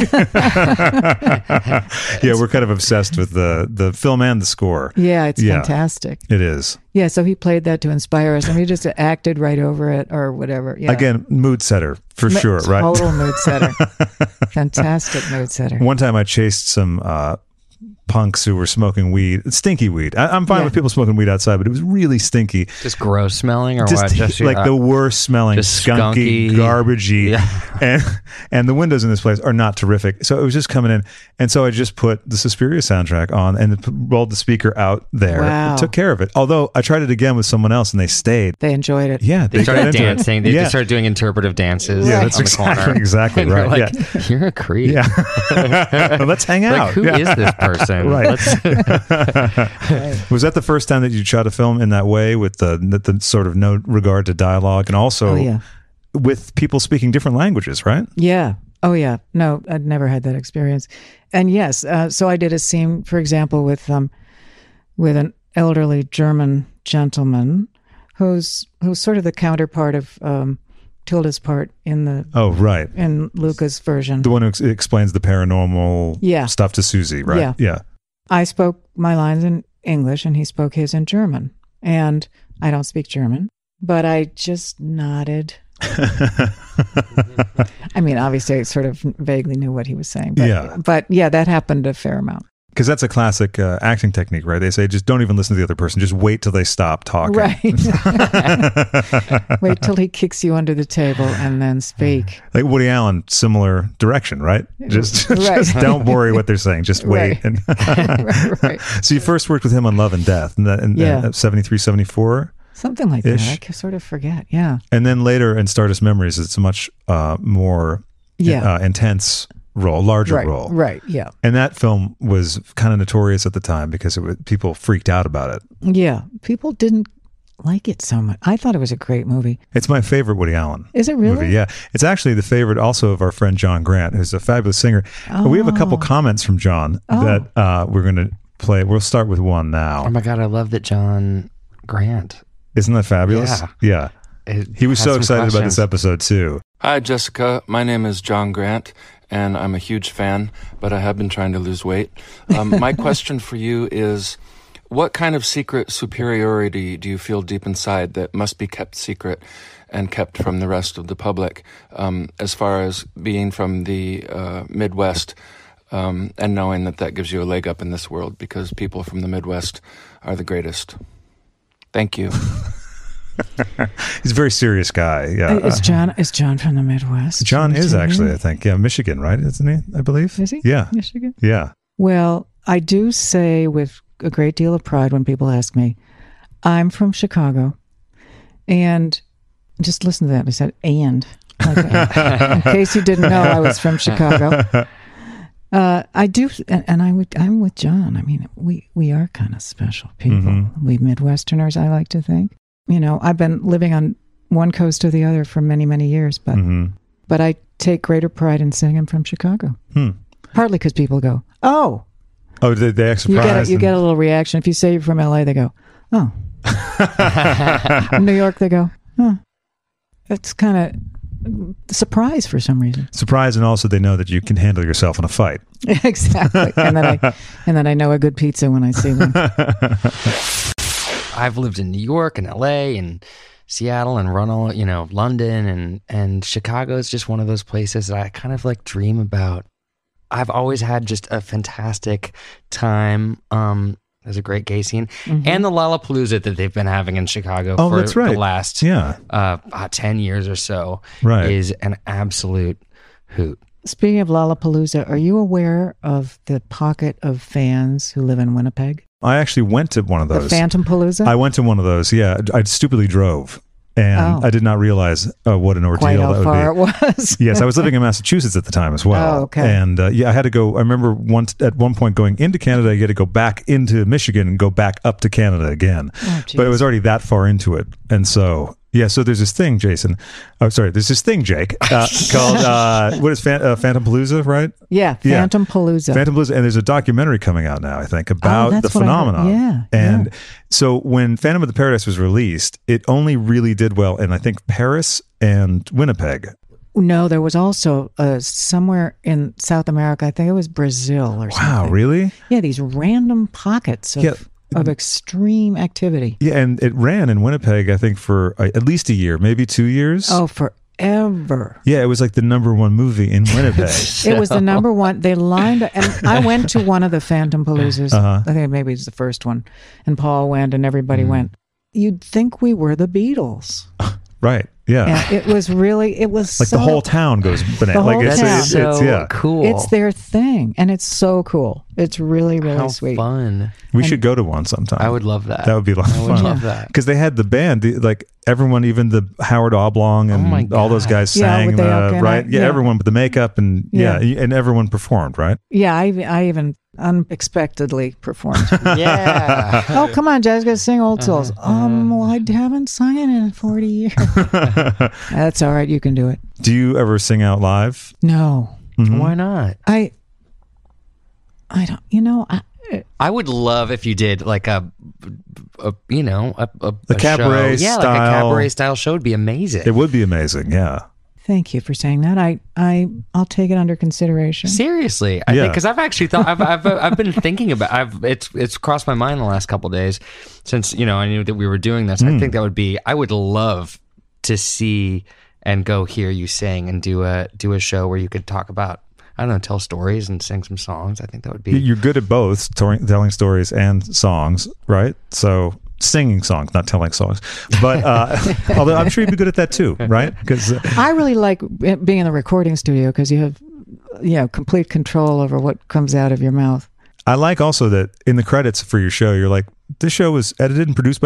yeah, we're kind of obsessed with the the film and the score. Yeah, it's Yeah. fantastic. It is. Yeah, so he played that to inspire us, and we just acted right over it or whatever. Yeah. Again, mood setter for Ma- sure, right? Total mood setter. Fantastic mood setter. One time I chased some uh, punks who were smoking weed, stinky weed. I, I'm fine Yeah. with people smoking weed outside, but it was really stinky. Just gross smelling or Just, what? Just like uh, the worst smelling, just skunky, skunky. garbagey, Yeah. and and the windows in this place are not terrific. So it was just coming in, and so I just put the Suspiria soundtrack on and p- rolled the speaker out there. Wow. It took care of it. Although I tried it again with someone else, and they stayed. They enjoyed it. Yeah, They got started into it. dancing. They, yeah. they started doing interpretive dances. Yeah, on that's the exactly corner. exactly And you're right. like, yeah, you're a creep. yeah. Well, let's hang out. Like, who is Yeah. this person? Right. Let's- Was that the first time that you shot a film in that way with the, the, the sort of no regard to dialogue and also Oh, yeah. with people speaking different languages, right? Yeah. Oh, yeah. No, I'd never had that experience. And yes, uh, so I did a scene, for example, with um, with an elderly German gentleman who's who's sort of the counterpart of um, Tilda's part in the Oh, right. in Luca's version. The one who ex- explains the paranormal Yeah. stuff to Susie, right? Yeah. Yeah. I spoke my lines in English and he spoke his in German. And I don't speak German, but I just nodded. I mean, obviously, I sort of vaguely knew what he was saying. But, Yeah. But yeah, that happened a fair amount. Because that's a classic uh, acting technique, right? They say just don't even listen to the other person. Just wait till they stop talking. Right. Wait till he kicks you under the table and then speak. Like Woody Allen, similar direction, right? Just, Right. just don't worry what they're saying. Just wait. Right. And right, right. so you first worked with him on Love and Death in, in, Yeah. in seventy-three, seventy-four. Something like Ish. that. I can sort of forget. Yeah. And then later in Stardust Memories, it's a much uh, more Yeah. uh, intense role, larger right, role. right, yeah. And that film was kind of notorious at the time because it was, people freaked out about it. Yeah, people didn't like it so much. I thought it was a great movie. It's my favorite Woody Allen. Is it really? Movie. Yeah. It's actually the favorite also of our friend John Grant, who's a fabulous singer. Oh. We have a couple comments from John Oh. that uh, we're going to play. We'll start with one now. Oh my God, I love that John Grant. Isn't that fabulous? Yeah. Yeah. It He was has so some excited about questions. this episode too. Hi, Jessica. My name is John Grant, and I'm a huge fan, but I have been trying to lose weight. Um, my question for you is, what kind of secret superiority do you feel deep inside that must be kept secret and kept from the rest of the public, um, as far as being from the uh, Midwest um, and knowing that that gives you a leg up in this world because people from the Midwest are the greatest? Thank you. He's a very serious guy. Yeah. Is John is John from the Midwest? John is Really? actually, I think, yeah, Michigan, right? Isn't he? I believe. Is he? Yeah. Michigan? Yeah. Well, I do say with a great deal of pride when people ask me, I'm from Chicago. And just listen to that. I said, and. Like, in case you didn't know, I was from Chicago. Uh, I do, and, and I would, I'm with John. I mean, we, we are kind of special people. Mm-hmm. We Midwesterners, I like to think. You know, I've been living on one coast or the other for many, many years, but Mm-hmm. but I take greater pride in saying I'm from Chicago. Hmm. Partly because people go, oh, Oh, they, they act you get a, surprised. you and- get a little reaction. If you say you're from L A, they go, oh. New York, they go, huh. It's kind of surprise for some reason. surprised, and also they know that you can handle yourself in a fight. Exactly. And then I and then I know a good pizza when I see them. I've lived in New York and L A and Seattle and run all, you know, London and, and Chicago is just one of those places that I kind of like dream about. I've always had just a fantastic time. Um, there's a great gay scene. Mm-hmm. And the Lollapalooza that they've been having in Chicago Oh, for that's right. the last Yeah. uh, uh, ten years or so Right. is an absolute hoot. Speaking of Lollapalooza, are you aware of the pocket of fans who live in Winnipeg? I actually went to one of The those. Phantom Palooza? I went to one of those. Yeah. I stupidly drove, and Oh. I did not realize uh, what an ordeal Quite how that would far be. it was. Yes, I was living in Massachusetts at the time as well. Oh, okay. And uh, yeah, I had to go. I remember once at one point going into Canada, you had to go back into Michigan and go back up to Canada again. Oh, but it geez. was already that far into it, and so yeah. So there's this thing, Jason. Oh, sorry. There's this thing, Jake, uh, called uh, what is Fan- uh, Phantom Palooza, right? Yeah, Yeah. Phantom Palooza. Phantom Palooza, and there's a documentary coming out now, I think, about the Oh, that's what I heard. phenomenon. Yeah, And yeah. so when Phantom of the Paradise was released, it only really did well in, I think, Paris and Winnipeg. No, there was also uh, somewhere in South America, I think it was Brazil or something. Wow, really? Yeah, these random pockets of, Yeah. of extreme activity. Yeah, and it ran in Winnipeg, I think, for uh, at least a year, maybe two years. Oh, forever. Yeah, it was like the number one movie in Winnipeg. It was the number one. They lined up, and I went to one of the Phantom Paloozas. Uh-huh. I think maybe it was the first one. And Paul went, and everybody Mm. went. You'd think we were the Beatles. Right, yeah. And it was really, it was Like so, the whole town goes bananas. The Like whole it's, town. it's, so it's, yeah. cool. It's their thing, and it's so cool. It's really, really How sweet. fun. We should go to one sometime. I would love that. That would be a lot I of would fun. love that. Because they had the band, the, like everyone, even the Howard Oblong and Oh my all those God. guys Yeah, sang, with the the, Elk and right? I- Yeah, yeah. everyone with the makeup and yeah. Yeah. and everyone performed, right? Yeah, I, I even unexpectedly performed. Yeah. Oh, come on, Jazz, gotta sing Old Souls. Um, well, I haven't sung it in forty years. That's all right. You can do it. Do you ever sing out live? No, Mhm. Why not? I, I don't. You know, I, I would love if you did like a, a you know, a, a, The a cabaret show. Yeah, like style. a cabaret style show would be amazing. It would be amazing, yeah. thank you for saying that. I, I, I'll take it under consideration. Seriously, I Yeah. think because I've actually thought I've, I've I've been thinking about I've it's it's crossed my mind the last couple of days since you know I knew that we were doing this. Mm. I think that would be I would love to see and go hear you sing and do a do a show where you could talk about I don't know tell stories and sing some songs. I think that would be You're good at both, tor- telling stories and songs, right? So singing songs, not telling songs. But uh, although I'm sure you'd be good at that too, right? Because uh, I really like being in the recording studio because you have, you know, complete control over what comes out of your mouth. I like also that in the credits for your show, you're like, this show was edited and produced by me.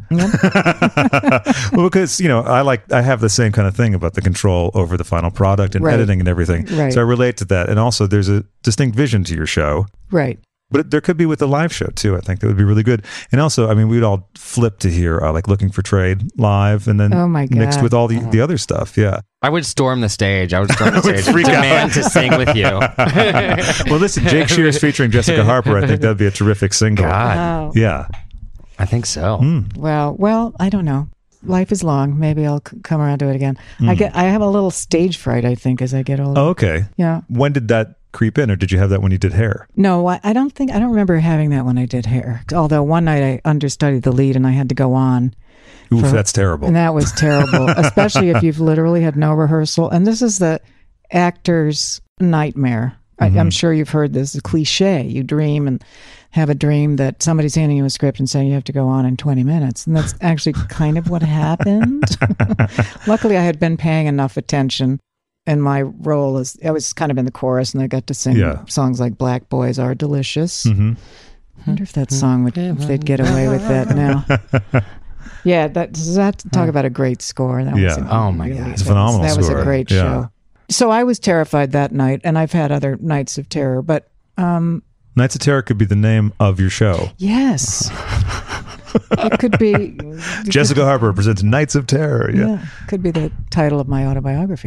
Well, because, you know, I like, I have the same kind of thing about the control over the final product and Right. editing and everything. Right. So I relate to that. And also there's a distinct vision to your show. Right. But there could be with the live show too. I think that would be really good. And also, I mean, we'd all flip to hear uh, like Looking for Trade live, and then Oh, my mixed God. with all the, the other stuff. Yeah. I would storm the stage. I would storm the stage. freak out. Demand to sing with you. Well, listen, Jake Shears featuring Jessica Harper. I think that'd be a terrific single. God, Oh. Yeah. I think so. Well, well, I don't know. Life is long. Maybe I'll c- come around to it again. I get. I have a little stage fright, I think, as I get older. Oh, okay. Yeah. When did that creep in, or did you have that when you did Hair? No, I, I don't think. I don't remember having that when I did Hair. Although one night I understudied the lead and I had to go on. Oof, For- that's terrible. And that was terrible, especially if you've literally had no rehearsal. And this is the actor's nightmare. I, I'm sure you've heard this, a cliche. You dream and have a dream that somebody's handing you a script and saying you have to go on in twenty minutes. And that's actually kind of what happened. Luckily, I had been paying enough attention. And my role is, I was kind of in the chorus and I got to sing Yeah. songs like Black Boys Are Delicious. Mhm. I wonder if that song would, if they'd get away with that now. Yeah, that, that talk about a great score. That Yeah. was a, Oh, my really- God. It's a that was- phenomenal That was score. a great Yeah. show. So I was terrified that night, and I've had other nights of terror. But um, Nights of Terror could be the name of your show. yes, it could be. Jessica Harper presents Nights of Terror. Yeah. Yeah, could be the title of my autobiography.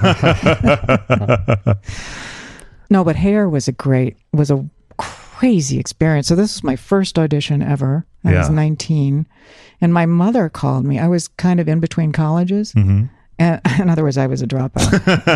No, but Hair was a great, was a crazy experience. So this was my first audition ever. I was Yeah. nineteen, and my mother called me. I was kind of in between colleges. Mhm. And, in other words, I was a dropout.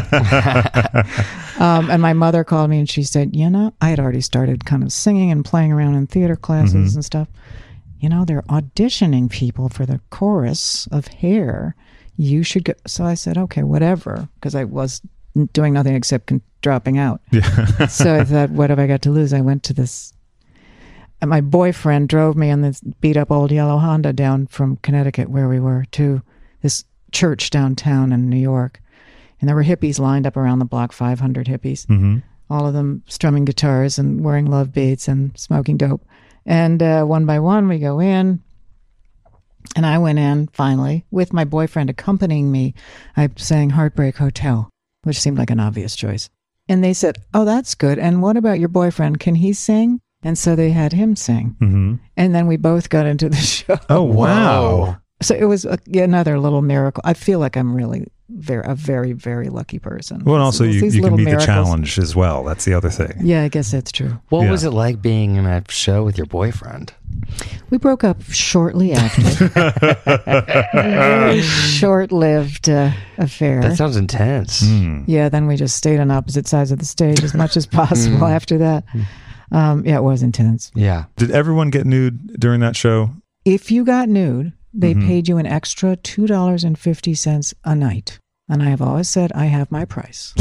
um, and my mother called me and she said, you know, I had already started kind of singing and playing around in theater classes and stuff. You know, they're auditioning people for the chorus of Hair. You should go. So I said, okay, whatever, because I was doing nothing except con- dropping out. Yeah. So I thought, what have I got to lose? I went to this. And my boyfriend drove me in this beat up old yellow Honda down from Connecticut, where we were, to this church downtown in New York. And there were hippies lined up around the block, five hundred hippies, Mm-hmm. all of them strumming guitars and wearing love beads and smoking dope. And uh, one by one, we go in. And I went in finally with my boyfriend accompanying me. I sang Heartbreak Hotel, which seemed like an obvious choice. And they said, oh, that's good. And what about your boyfriend? Can he sing? And so they had him sing. Mm-hmm. And then we both got into the show. Oh, wow. So it was a, another little miracle. I feel like I'm really very, a very, very lucky person. Well, and also It's you, these you can little meet miracles. the challenge as well. That's the other thing. Yeah, I guess that's true. What Yeah. was it like being in a show with your boyfriend? We broke up shortly after. Very short-lived uh, affair. That sounds intense. Mm. Yeah, then we just stayed on opposite sides of the stage as much as possible after that. Um, yeah, it was intense. Yeah. Did everyone get nude during that show? If you got nude, they Mhm. paid you an extra two dollars and fifty cents a night. And I have always said I have my price.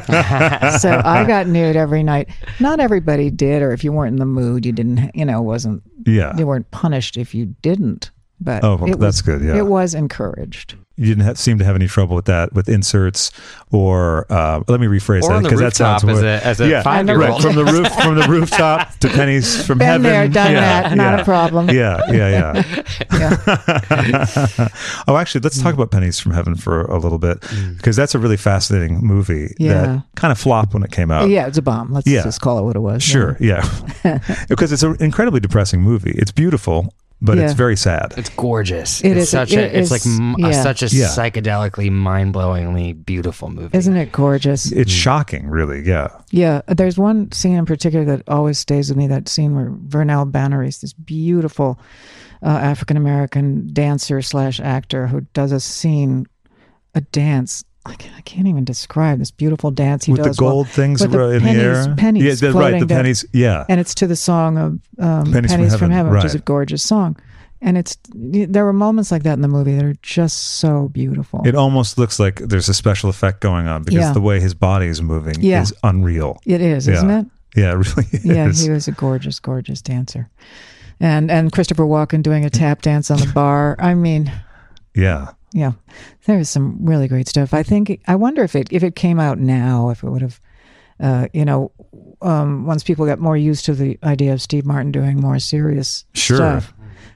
So I got nude every night. Not everybody did, or if you weren't in the mood, you didn't, you know, wasn't, Yeah. you weren't punished if you didn't. But Oh, well, it that's was, good, yeah. It was encouraged. You didn't have, seem to have any trouble with that, with inserts or, uh, let me rephrase Or that on the because that sounds rooftop as weird. a, as a Yeah, five-year-old. right, from the roof, from the rooftop to pennies from Been heaven. there, done Yeah, that, not yeah. a problem. Yeah, yeah, yeah. Yeah. Oh, actually, let's talk about Pennies from Heaven for a little bit because that's a really fascinating movie Yeah. that kind of flopped when it came out. Yeah, it's a bomb. Let's Yeah. just call it what it was. Sure, yeah. Because it's an incredibly depressing movie. It's beautiful, but it's Yeah. very sad. It's gorgeous. It it's is- such it a. It's like is- m- a- yeah. such a Yeah. psychedelically, mind-blowingly beautiful movie. Isn't it gorgeous? It's shocking, really. Yeah. Yeah, there's one scene in particular that always stays with me. That scene where Vernell Banneries, this beautiful uh, African American dancer slash actor, who does a scene, a dance. I can't, I can't even describe this beautiful dance he With the does. while- gold things with the in pennies, the air. pennies yeah, that's right. floating The down. pennies. Yeah. and it's to the song of um, Pennies Pennies, from from, Heaven, Heaven, which is a right. gorgeous song. And it's there were moments like that in the movie that are just so beautiful. It almost looks like there's a special effect going on because Yeah. the way his body is moving Yeah. is unreal. It is, Yeah. isn't it? Yeah, it really is. Yeah, he was a gorgeous, gorgeous dancer. And and Christopher Walken doing a tap dance on the bar. I mean, Yeah. yeah, there was some really great stuff. I think I wonder if it if it came out now, if it would have, uh, you know, um, once people got more used to the idea of Steve Martin doing more serious Sure. stuff.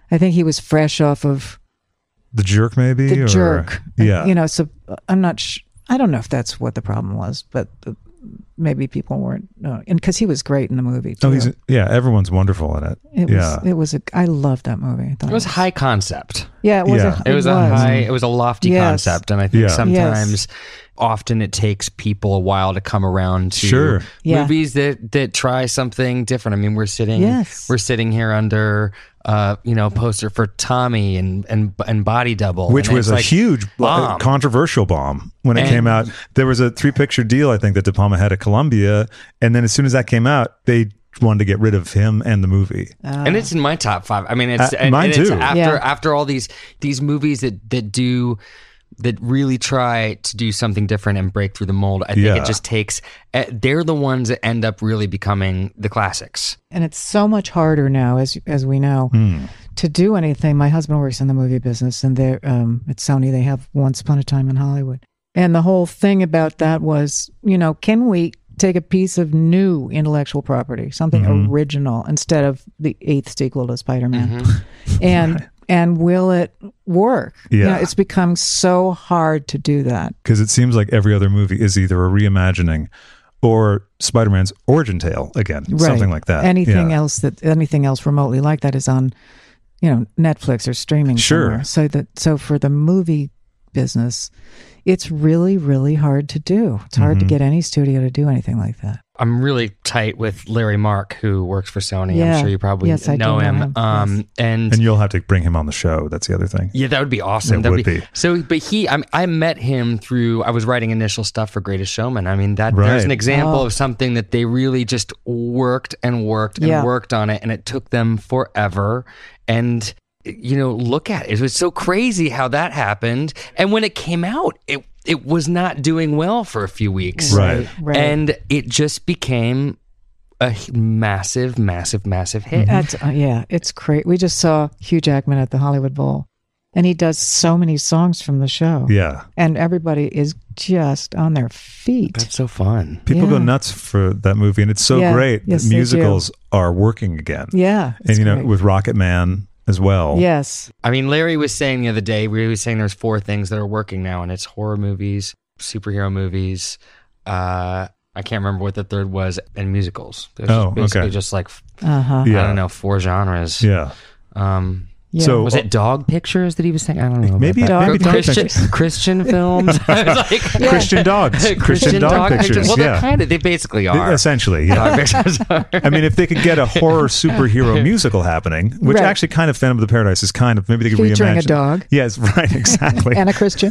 I think he was fresh off of The Jerk, maybe? The or, Jerk. Yeah. You know, so I'm not sh- I don't know if that's what the problem was, but uh, maybe people weren't, uh, and because he was great in the movie too. Oh, he's yeah. Everyone's wonderful in it. It yeah, was. It was a. I loved that movie. I thought It was high concept. Yeah, it was. Yeah. A, It was a high, it was a lofty Yes. concept, and I think Yeah. sometimes, often it takes people a while to come around to Sure. Yeah. movies that that try something different. I mean, we're sitting, Yes. we're sitting here under, uh, you know, poster for Tommy and and and Body Double, which and was it's a like, huge, bomb. controversial bomb when it And- came out. There was a three picture deal, I think, that De Palma had at Columbia, and then as soon as that came out, they wanted to get rid of him and the movie. and it's in my top five. I mean, it's Uh, and, mine and it's too. after Yeah. after all these these movies that that do. that really try to do something different and break through the mold. I think Yeah. it just takes, uh, they're the ones that end up really becoming the classics. and it's so much harder now, as as we know, Hmm. to do anything. My husband works in the movie business, and they're um, at Sony. They have Once Upon a Time in Hollywood, and the whole thing about that was, you know, can we take a piece of new intellectual property, something Mm-hmm. original, instead of the eighth sequel to Spider-Man, Mm-hmm. and and will it work? You Yeah. know, it's become so hard to do that. Because it seems like every other movie is either a reimagining or Spider-Man's origin tale again, something like that. Anything Yeah. else that anything else remotely like that is on, you know, Netflix or streaming Sure. somewhere. So that so for the movie business, it's really really hard to do. It's hard Mm-hmm. to get any studio to do anything like that. I'm really tight with Larry Mark, who works for Sony. Yeah. I'm sure you probably Yes, I do know know him. him. Um, Yes. and, And you'll have to bring him on the show. That's the other thing. yeah, that would be awesome. It That'd would be. So, but he, I, I met him through, I was writing initial stuff for Greatest Showman. I mean, that Right. there's an example Oh. of something that they really just worked and worked and Yeah. worked on it, and it took them forever. And, you know, look at it. It was so crazy how that happened. And when it came out, it, it was not doing well for a few weeks. Right. Right. And it just became a h- massive, massive, massive hit. That's, uh, yeah, it's great. We just saw Hugh Jackman at the Hollywood Bowl, and he does so many songs from the show. Yeah. And everybody is just on their feet. That's so fun. People go Yeah. nuts for that movie, and it's so Yeah. great Yes, that they do. musicals are working again. Yeah. And, it's you know, great. with Rocket Man as well. Yes. I mean, Larry was saying the other day, we were saying there's four things that are working now, and it's horror movies, superhero movies, uh, I can't remember what the third was, and musicals. There's Oh, just basically okay. just like, Uh huh. Yeah. I don't know, four genres. Yeah. Um, Yeah. So- was it dog pictures that he was saying? I don't know. about Maybe- that. Dog maybe dog Christian, pictures. Christian films. I was like, Christian dogs. Christian, dog, pictures. Well, yeah. they're kind of, they basically are. Essentially, yeah. Dog pictures are. I mean, if they could get a horror superhero musical happening, which Right. actually kind of Phantom of the Paradise is kind of, maybe they could Featuring a reimagine. dog. Yes, right, exactly. And a Christian.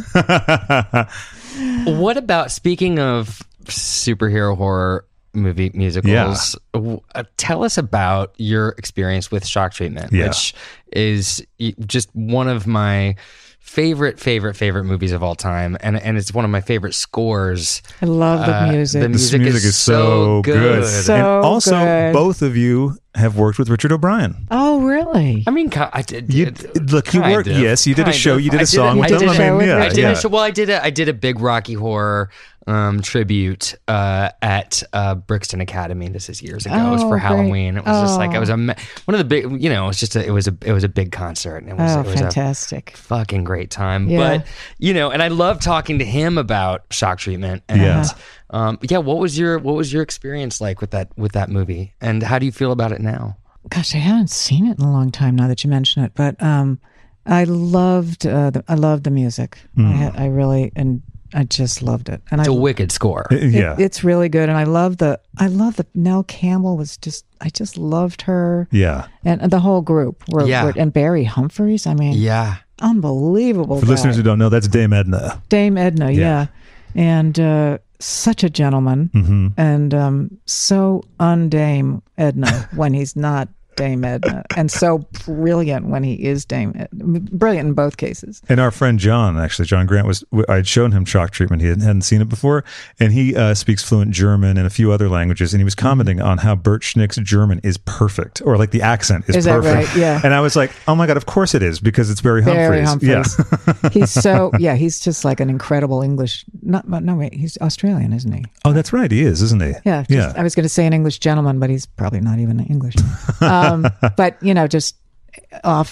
What about, speaking of superhero horror movie musicals, w- uh, tell us about your experience with Shock Treatment, Yeah. which is y- just one of my favorite, favorite, favorite movies of all time. And and it's one of my favorite scores. I love the Uh, music. the This music music is is so good. good. So and also, good. both of you have worked with Richard O'Brien. Oh, really? I mean, ki- I did. You, did- look, you kind worked. of, Yes, you did a kind show. of. You did I a song I with did them. a I show mean, with yeah, I did yeah. a show. Well, I did a I did a big Rocky Horror um, tribute uh, at uh, Brixton Academy. This is years ago. It was Oh, for great. Halloween. It was just like it Oh. was a ma- one of the big. You know, it was just a, it was a it was a big concert, and it was Oh, it was fantastic. a fucking great time. Yeah. But you know, and I love talking to him about Shock Treatment. And, Yeah. Um, yeah. What was your what was your experience like with that with that movie, and how do you feel about it now? Gosh, I haven't seen it in a long time now that you mention it, but um, I loved uh, the, I loved the music. I, had, I really and I just loved it. And It's I a wicked score. Uh, yeah. It, it's really good, and I love the I love the Nell Campbell was just I just loved her yeah. and, and the whole group were, Yeah. were and Barry Humphries. I mean, Yeah. unbelievable. For guy. listeners who don't know, that's Dame Edna. Dame Edna, Yeah. yeah, and uh, such a gentleman, hmm and um, so undame Edna when he's not Dame Edna, and so brilliant when he is Dame Edna. Brilliant in both cases. And our friend John, actually, John Grant, was I had shown him Shock Treatment. He hadn't, hadn't seen it before, and he uh, speaks fluent German and a few other languages. And he was commenting on how Bert Schnick's German is perfect, or like the accent is, Is that perfect. right? Yeah. And I was like, oh my god, of course it is, because it's Barry Barry Humphries. Humphries. Yeah. He's so yeah. He's just like an incredible English. Not no wait. He's Australian, isn't he? Oh, that's right. He is, isn't he? Yeah. Just, Yeah. I was going to say an English gentleman, but he's probably not even English. Um, but you know, just off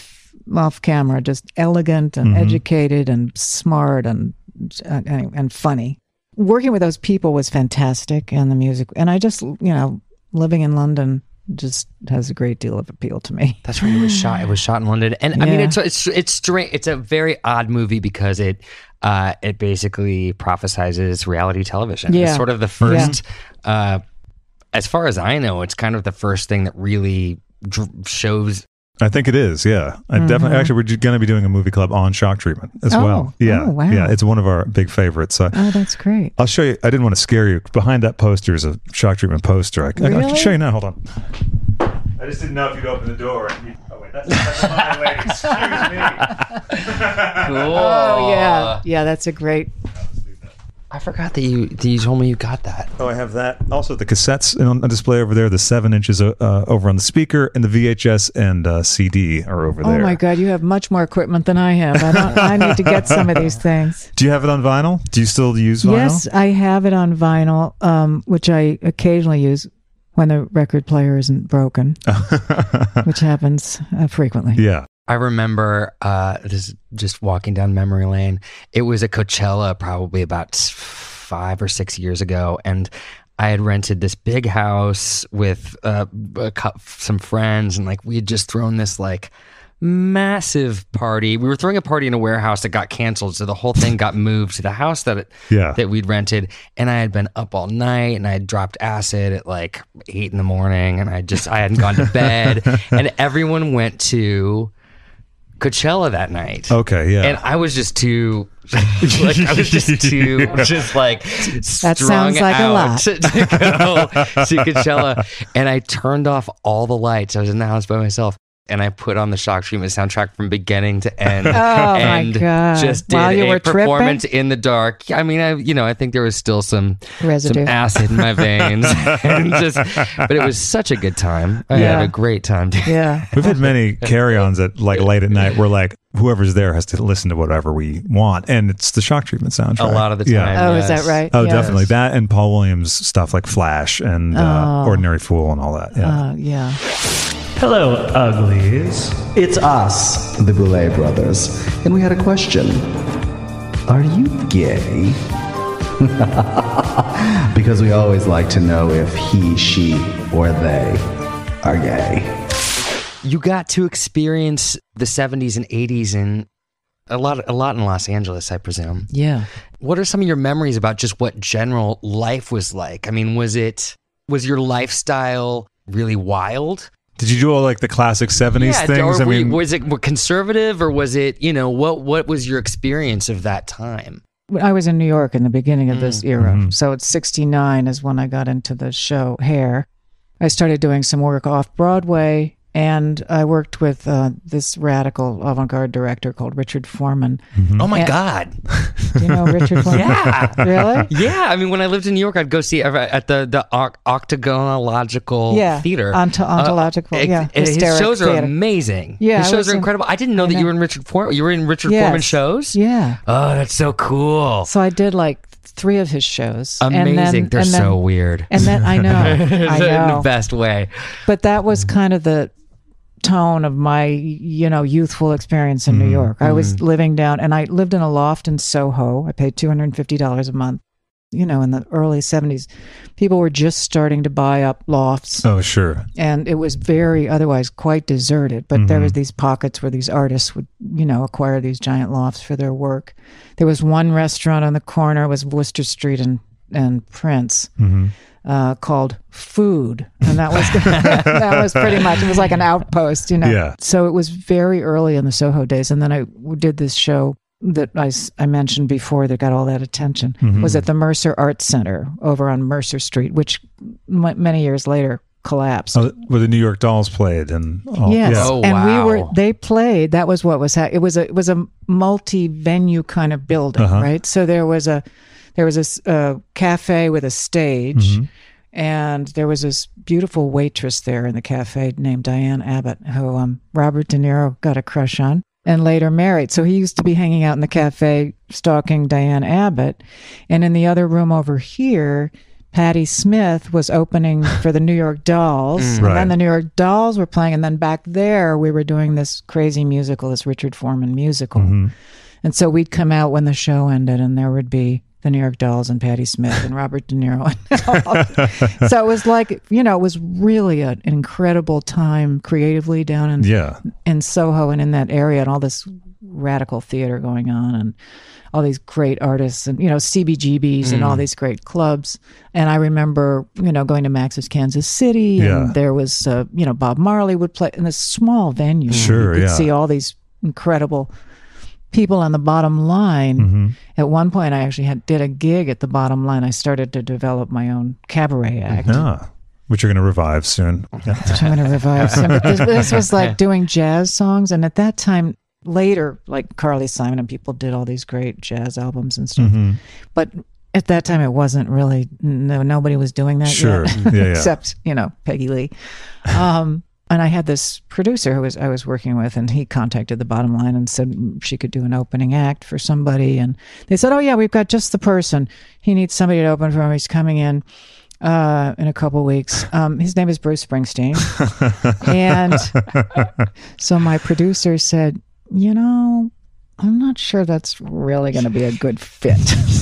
off camera, just elegant and Mhm. educated and smart and, and and funny. Working with those people was fantastic, and the music. And I just, you know, living in London just has a great deal of appeal to me. That's where it was shot. It was shot in London, and I mean, Yeah. it's it's it's strange. It's a very odd movie because it uh, it basically prophesizes reality television. Yeah. It's sort of the first, uh, as far as I know, it's kind of the first thing that really dr- shows. I think it is, yeah. I Mm-hmm. definitely. Actually, we're going to be doing a movie club on Shock Treatment as Oh, well. Yeah, oh, wow. yeah. It's one of our big favorites. So Oh, that's great. I'll show you. I didn't want to scare you. Behind that poster is a Shock Treatment poster. I, I, I Really? can show you now. Hold on. I just didn't know if you'd open the door. And you, oh wait, that's, that's my lady. Excuse me. Cool. Oh yeah, yeah. That's a great. I forgot that you that you told me you got that. Oh, I have that. Also, the cassettes on display over there. The seven inches uh, over on the speaker, and the V H S and uh, C D are over there. Oh my God, you have much more equipment than I have. I don't. I need to get some of these things. Do you have it on vinyl? Do you still use vinyl? Yes, I have it on vinyl, um, which I occasionally use when the record player isn't broken, which happens uh, frequently. Yeah. I remember uh, just just walking down memory lane. It was a Coachella probably about five or six years ago, and I had rented this big house with uh, a cou- some friends, and like we had just thrown this like massive party. We were throwing a party in a warehouse that got canceled, so the whole thing got moved to the house that it, Yeah. that we'd rented. And I had been up all night, and I had dropped acid at like eight in the morning, and I just I hadn't gone to bed, and everyone went to Coachella that night. Okay. Yeah. And I was just too, like, I was just too, just like, That strung sounds like a out lot. to, to go to Coachella. And I turned off all the lights. I was in the house by myself. And I put on the Shock Treatment soundtrack from beginning to end. Oh, my and God. just did While you a were tripping? performance in the dark. I mean, I, you know, I think there was still some Residue. some acid in my veins, and just, but it was such a good time. I Yeah. had a great time. Yeah. We've had many carry-ons at like late at night where like whoever's there has to listen to whatever we want, and it's the Shock Treatment soundtrack. A lot of the time. Yeah. Oh, is yes. that right? Oh, Yes. definitely that and Paul Williams stuff like Flash and uh, Oh. Ordinary Fool and all that. Yeah. Uh, yeah. Hello, uglies. It's us, the Boulet brothers, and we had a question. Are you gay? Because we always like to know if he, she, or they are gay. You got to experience the seventies and eighties in a lot, a lot in Los Angeles, I presume. Yeah. What are some of your memories about just what general life was like? I mean, was it was your lifestyle really wild? Did you do all like the classic seventies Yeah, things? or I were you- mean, was it more conservative, or was it, you know, what what was your experience of that time? I was in New York in the beginning of this era. Mhm. So it's sixty-nine is when I got into the show Hair. I started doing some work off Broadway, and I worked with uh, this radical avant-garde director called Richard Foreman. Oh my Yeah. God! Do you know Richard Foreman? Yeah. Really? Yeah, I mean, when I lived in New York, I'd go see it at the the Oc- Octagonological Yeah, Theater. Ont- ontological, it- yeah, it- his hysteric shows are theater. amazing. Yeah, his I shows was are in- incredible. I didn't know I that you know. were in Richard Foreman. You were in Richard Yes. Foreman shows. Yeah. Oh, that's so cool. So I did like three of his shows. Amazing. And then, They're and then, so weird. And then I know, I in the know. best way. But that was kind of the tone of my, you know, youthful experience in New York. I was living down, and I lived in a loft in Soho. I paid two hundred fifty dollars a month. You know, in the early seventies, people were just starting to buy up lofts, oh, sure. and it was very, otherwise quite deserted. But there was these pockets where these artists would, you know, acquire these giant lofts for their work. There was one restaurant on the corner, it was Worcester Street and, and Prince. Mm-hmm. Uh, called Food, and that was that was pretty much, it was like an outpost, you know. Yeah. So it was very early in the Soho days, and then I did this show that I, s- I mentioned before that got all that attention. Was at the Mercer Arts Center over on Mercer Street, which m- many years later collapsed. Oh, where the New York Dolls played and all. Yes, Yeah. Oh, and wow. we were. They played. That was what was. Ha- it was a. It was a multi-venue kind of building, Uh-huh. right? So there was a, there was a s- a cafe with a stage, Mm-hmm. and there was this beautiful waitress there in the cafe named Diane Abbott, who um, Robert De Niro got a crush on and later married. So he used to be hanging out in the cafe stalking Diane Abbott, and in the other room over here, Patti Smith was opening for the New York Dolls, and Right. then the New York Dolls were playing, and then back there we were doing this crazy musical, this Richard Foreman musical. Mm-hmm. And so we'd come out when the show ended, and there would be the New York Dolls and Patti Smith and Robert De Niro. So it was like, you know, it was really an incredible time creatively down in Yeah. in Soho and in that area, and all this radical theater going on, and all these great artists, and you know, C B G Bs and all these great clubs. And I remember, you know, going to Max's Kansas City, and Yeah. there was, uh, you know, Bob Marley would play in this small venue. Sure, you could yeah. see all these incredible people on the Bottom Line. Mm-hmm. At one point, I actually had did a gig at the Bottom Line. I started to develop my own cabaret act. Ah, which you're going to revive soon. Yeah. which I'm going to revive some. But this, this was like doing jazz songs, and at that time, later, like Carly Simon and people did all these great jazz albums and stuff. Mm-hmm. But at that time, it wasn't really. No, nobody was doing that Sure. yet, Yeah, yeah. except you know Peggy Lee. Um, and I had this producer who was I was working with, and he contacted the Bottom Line and said she could do an opening act for somebody, and they said, "Oh yeah, we've got just the person. He needs somebody to open for him. He's coming in." Uh, in a couple weeks. Um, his name is Bruce Springsteen. And so my producer said, you know, I'm not sure that's really going to be a good fit.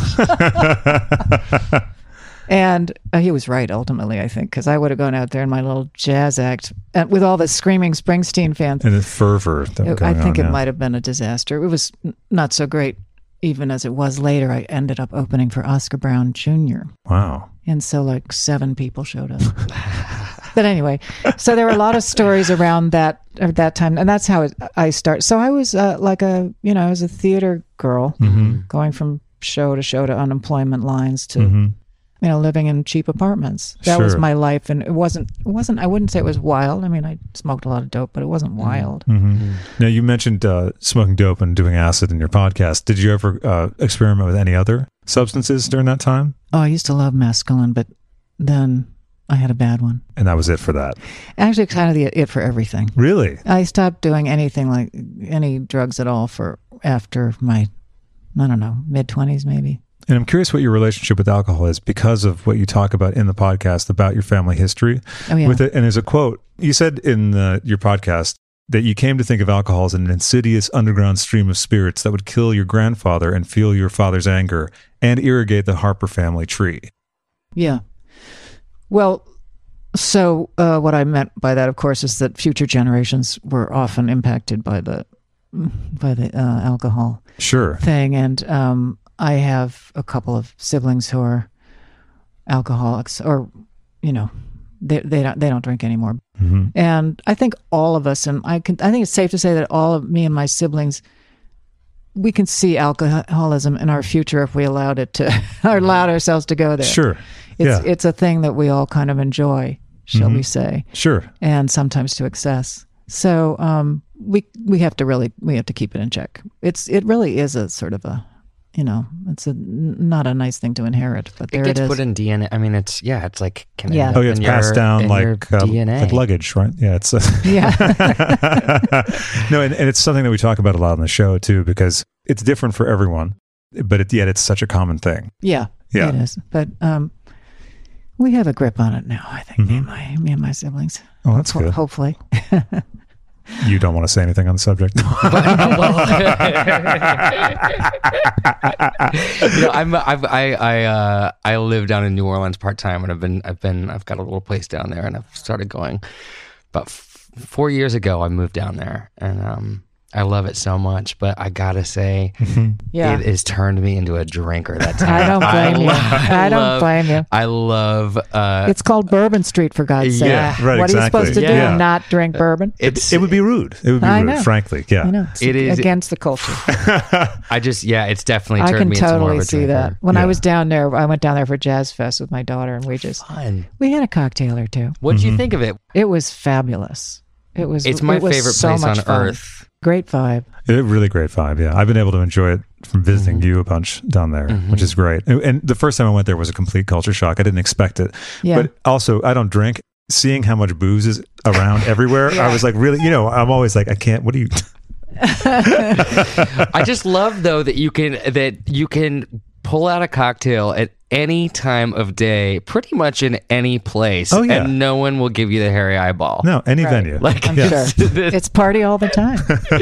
And uh, he was right, ultimately, I think, because I would have gone out there in my little jazz act and with all the screaming Springsteen fans. And the fervor that It- going I think on, it yeah. might have been a disaster. It was n- not so great, even as it was later. I ended up opening for Oscar Brown Junior Wow. And so like seven people showed up. But anyway, so there were a lot of stories around that at that time, and that's how it, I start. So I was uh, like a, you know, I was a theater girl, Mm-hmm. going from show to show to unemployment lines to, Mm-hmm. you know, living in cheap apartments. That was Sure. my life, and it wasn't, it wasn't. I wouldn't say it was wild. I mean, I smoked a lot of dope, but it wasn't wild. Mm-hmm. Now, you mentioned uh, smoking dope and doing acid in your podcast. Did you ever uh, experiment with any other substances during that time? Oh, I used to love mescaline, but then I had a bad one. And that was it for that. Actually, kind of the it for everything. Really? I stopped doing anything like any drugs at all for after my, I don't know, mid twenties maybe. And I'm curious what your relationship with alcohol is because of what you talk about in the podcast about your family history Oh yeah. with it. And there's a quote you said in the, your podcast that you came to think of alcohol as an insidious underground stream of spirits that would kill your grandfather and fuel your father's anger and irrigate the Harper family tree. Yeah. Well, so uh, what I meant by that, of course, is that future generations were often impacted by the by the uh, alcohol Sure. thing, and um, I have a couple of siblings who are alcoholics, or you know, they they don't they don't drink anymore. Mm-hmm. And I think all of us, and I can I think it's safe to say that all of me and my siblings, we can see alcoholism in our future if we allowed it to, or allowed ourselves to go there. Sure. It's yeah. it's a thing that we all kind of enjoy, shall Mhm. we say, Sure. and sometimes to excess. So um, we we have to really we have to keep it in check. It's it really is a sort of a, you know, it's a n- not a nice thing to inherit, but there It gets it is. put in D N A. I mean, it's yeah, it's like can it Yeah. end Oh, up yeah, it's in passed your- down in like your uh, D N A. like luggage, right? Yeah, it's uh, Yeah. no, and, and it's something that we talk about a lot on the show too, because it's different for everyone, but it, yet it's such a common thing. Yeah, Yeah. it is. But um, we have a grip on it now. I think me and Mhm. my me and my siblings. Oh, that's Ho- good. Hopefully. You don't want to say anything on the subject. you know, I'm I've, I I uh, I live down in New Orleans part time, and I've been I've been I've got a little place down there, and I've started going. About f- four years ago, I moved down there, and um, I love it so much. But I gotta say, Yeah. it has turned me into a drinker. That time, I don't blame you. lo- I don't love- blame you. I love. Uh, It's called Bourbon Street, for God's sake. Yeah, right, What exactly. are you supposed to do? Yeah. Not drink bourbon? it's It would be rude. It would be I rude, know. frankly. Yeah. I know. It's It is- against the culture. I just yeah, it's definitely I turned can me into more of totally a see drinker. that. When Yeah. I was down there, I went down there for Jazz Fest with my daughter, and we just Fun. we had a cocktail or two. What did Mm-hmm. you think of it? It was fabulous. It was. It's my it was favorite so place much on fun. earth. Great vibe. A really great vibe. Yeah. I've been able to enjoy it from visiting Mm-hmm. you a bunch down there, which is great. And, and the first time I went there was a complete culture shock. I didn't expect it. Yeah. But also, I don't drink. Seeing how much booze is around everywhere, I was like, really, you know, I'm always like, I can't, what do you, I just love though that you can that you can pull out a cocktail at any time of day, pretty much in any place, Oh, yeah. and no one will give you the hairy eyeball. No, any Right. venue. Like, I'm Yeah. sure. It's party all the time.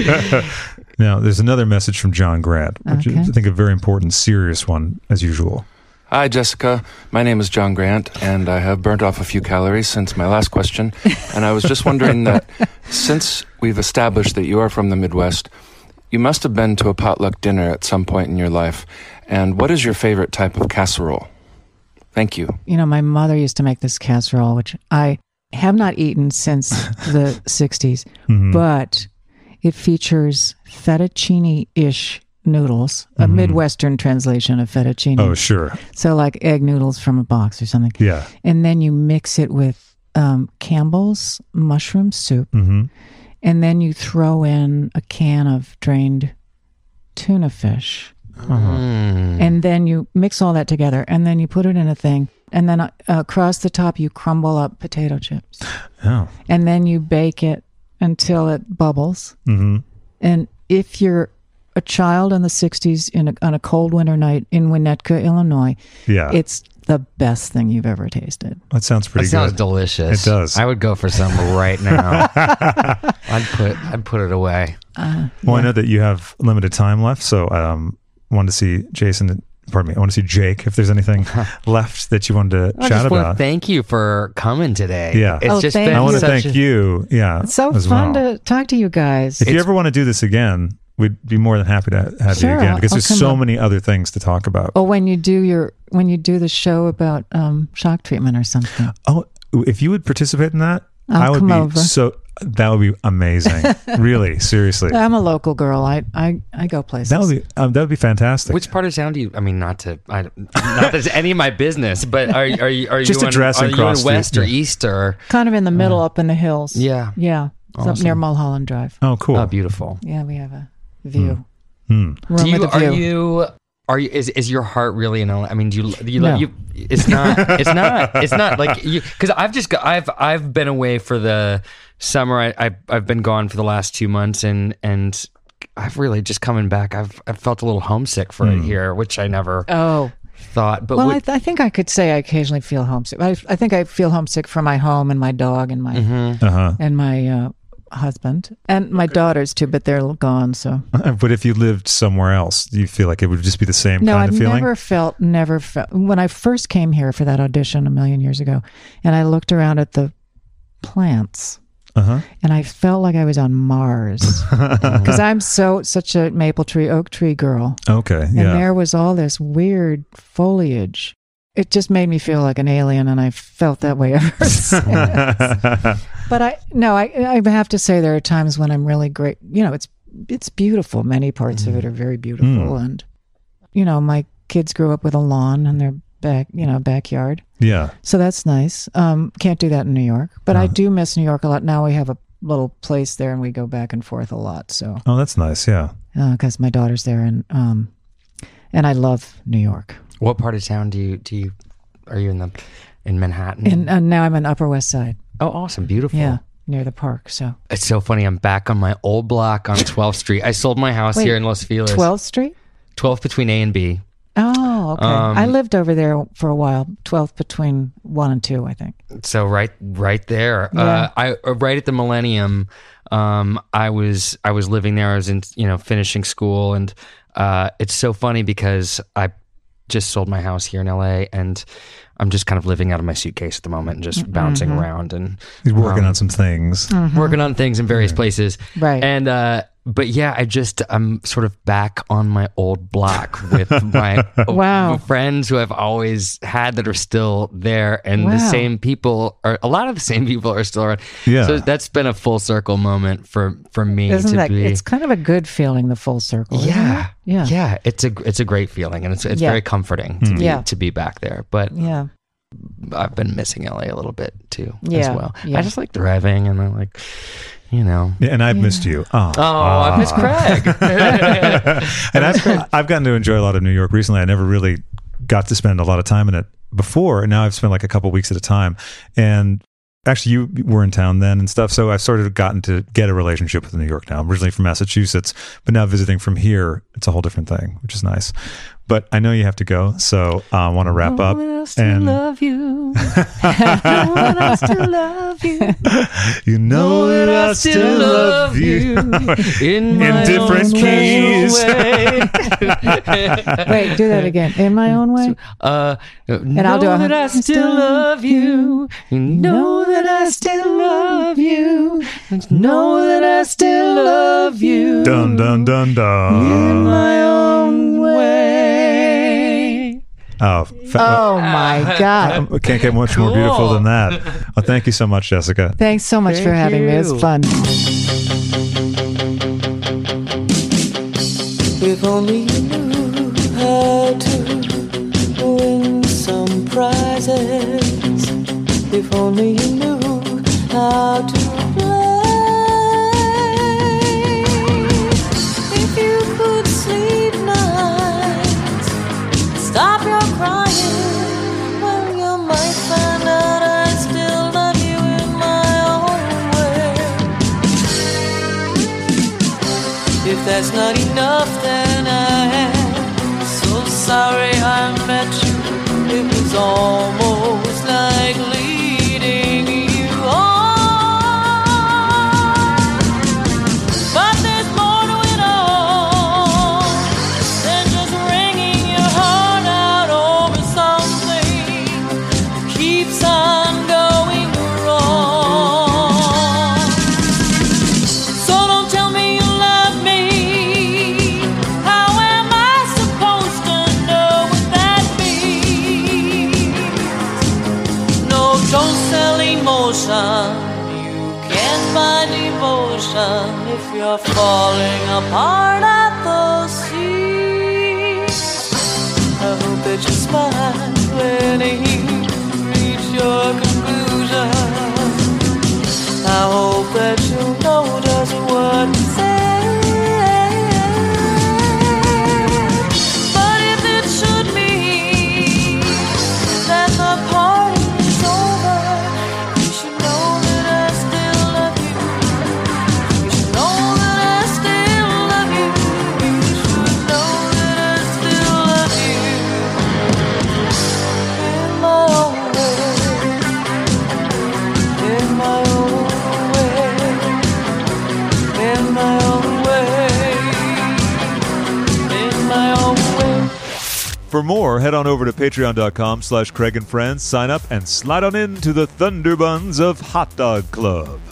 Now, there's another message from John Grant, which Okay. is, I think, a very important, serious one, as usual. Hi, Jessica. My name is John Grant, and I have burnt off a few calories since my last question. And I was just wondering that since we've established that you are from the Midwest, you must have been to a potluck dinner at some point in your life. And what is your favorite type of casserole? Thank you. You know, my mother used to make this casserole, which I have not eaten since the sixties, Mm-hmm. but it features fettuccine-ish noodles, a Midwestern translation of fettuccine. Oh, sure. So like egg noodles from a box or something. Yeah. And then you mix it with um, Campbell's mushroom soup. Mm-hmm. And then you throw in a can of drained tuna fish. Mm. And then you mix all that together. And then you put it in a thing. And then uh, across the top, you crumble up potato chips. Oh. And then you bake it until it bubbles. Mm-hmm. And if you're a child in the sixties in a, on a cold winter night in Winnetka, Illinois, Yeah. it's the best thing you've ever tasted. That sounds That pretty sounds good. delicious. It does. I would go for some right now. I'd put I'd put it away. Uh, Well, I yeah. know that you have limited time left, so um, wanted to see Jason. Pardon me. I want to see Jake. If there's anything left that you wanted to I chat just want about, to thank you for coming today. Yeah. It's Oh, just thank been I want to such thank a- you. Yeah, It's so as fun well. to talk to you guys. If you ever want to do this again, we'd be more than happy to have Sure, you again I'll- because I'll there's come so up. many other things to talk about. Oh, when you do your when you do the show about um, shock treatment or something. Oh, if you would participate in that, I'll I would come be over. so. That would be amazing. Really, seriously, I'm a local girl. I I, I go places. that would be um, that would be fantastic. Which part of town do you? I mean, not to, I, not that it's any of my business, but are are you are Just you address in, and are you cross in street, west or yeah. east or? kind of in the middle, up in the hills. Yeah. yeah. It's up Awesome. near Mulholland Drive. Oh, cool. Oh, beautiful. Yeah, we have a view. Hmm. Room Do you with a are view. you are you is is your heart really in? I mean, do you do you, No. you it's not it's not it's not like you because I've just got, I've I've been away for the summer. I, I I've been gone for the last two months and and I've really just coming back. I've I've felt a little homesick for it here, which I never Oh, thought. But well, would- I, th- I think I could say I occasionally feel homesick. I, I think I feel homesick for my home and my dog and my Mm-hmm. Uh huh. and my uh, husband and my daughters too, but they're gone. So But if you lived somewhere else, do you feel like it would just be the same no, kind I've of feeling? never felt, never felt. When I first came here for that audition a million years ago, and I looked around at the plants, Uh huh. and I felt like I was on Mars because I'm so such a maple tree, oak tree girl, Okay. and Yeah. there was all this weird foliage. It just made me feel like an alien, and I felt that way ever since. But I no, I I have to say there are times when I'm really great. You know, it's it's beautiful. Many parts of it are very beautiful, and you know, my kids grew up with a lawn in their back, you know, backyard, yeah. so that's nice. Um, can't do that in New York, but I Uh-huh. do miss New York a lot. Now we have a little place there, and we go back and forth a lot. So Oh, that's nice. Yeah. because my daughter's there, and um, and I love New York. what part of town do you do you are you in the in Manhattan? And uh, now I'm on Upper West Side. oh, awesome, beautiful. Yeah, near the park. So It's so funny. I'm back on my old block on twelfth Street. I sold my house Wait, here in Los Feliz. twelfth Street. twelfth between A and B. Oh, okay. Um, I lived over there for a while. twelfth between one and two, I think. So right, right there. Yeah. Uh, I uh, right at the Millennium. Um, I was I was living there. I was in you know finishing school, and uh, it's so funny because I just sold my house here in L A, and I'm just kind of living out of my suitcase at the moment and just bouncing around and He's working um, on some things. working on things in various places. Right. And uh, but yeah, I just I'm sort of back on my old block with my Wow. friends who I've always had that are still there, and the Wow. same people are a lot of the same people are still around. Yeah. So that's been a full circle moment for for me Isn't to that? be. It's kind of a good feeling, the full circle. isn't yeah, it? Yeah. yeah. It's a it's a great feeling, and it's it's Yeah. very comforting to be Yeah. to be back there. But Yeah. I've been missing L A a little bit too as Yeah, well. yeah. I just like driving, and I like, you know. Yeah, and I've missed you. Oh, Oh, I miss Craig. and I've, I've gotten to enjoy a lot of New York recently. I never really got to spend a lot of time in it before, and now I've spent like a couple weeks at a time. And actually, you were in town then and stuff, so I've sort of gotten to get a relationship with New York now. I'm originally from Massachusetts, but now visiting from here, it's a whole different thing, which is nice. but I know you have to go, so I uh, want to wrap up. I still And love you. I still love you. you know that I still love you. in, my In different own keys. way. Wait, do that again. In my own way. Uh, And I'll do a that I still love you. You know that I still love you. Know that I still love you. Dun dun dun In dun. my own way. Oh, fa- Oh my God. I can't get much more beautiful than that. Well, thank you so much, Jessica. Thanks so much Thank for having me. It was you. fun. If only you knew how to win some prizes. If only you knew how to play. If you could sleep nights, stop your crying. Well, you might find out I still love you in my own way. If that's not enough, then I am so sorry I met you. It was almost like leading you on. But there's more to it all than just wringing your heart out over something that keeps on going wrong. So don't tell me you love me. How am I supposed to know what that means? No, don't sell emotion. You can't buy devotion if you're falling apart at the seams. I hope that you smile when you reach your conclusion. I hope that you know just what to say. But if it should be that the party is over, you should know that I still love you. You should know that I still love you. You should know that I still love you. In my own way. In my own way. In my own way. In my own way. For more, head on over to patreon.com slash Craig and Friends, sign up, and slide on into the Thunderbuns of Hot Dog Club.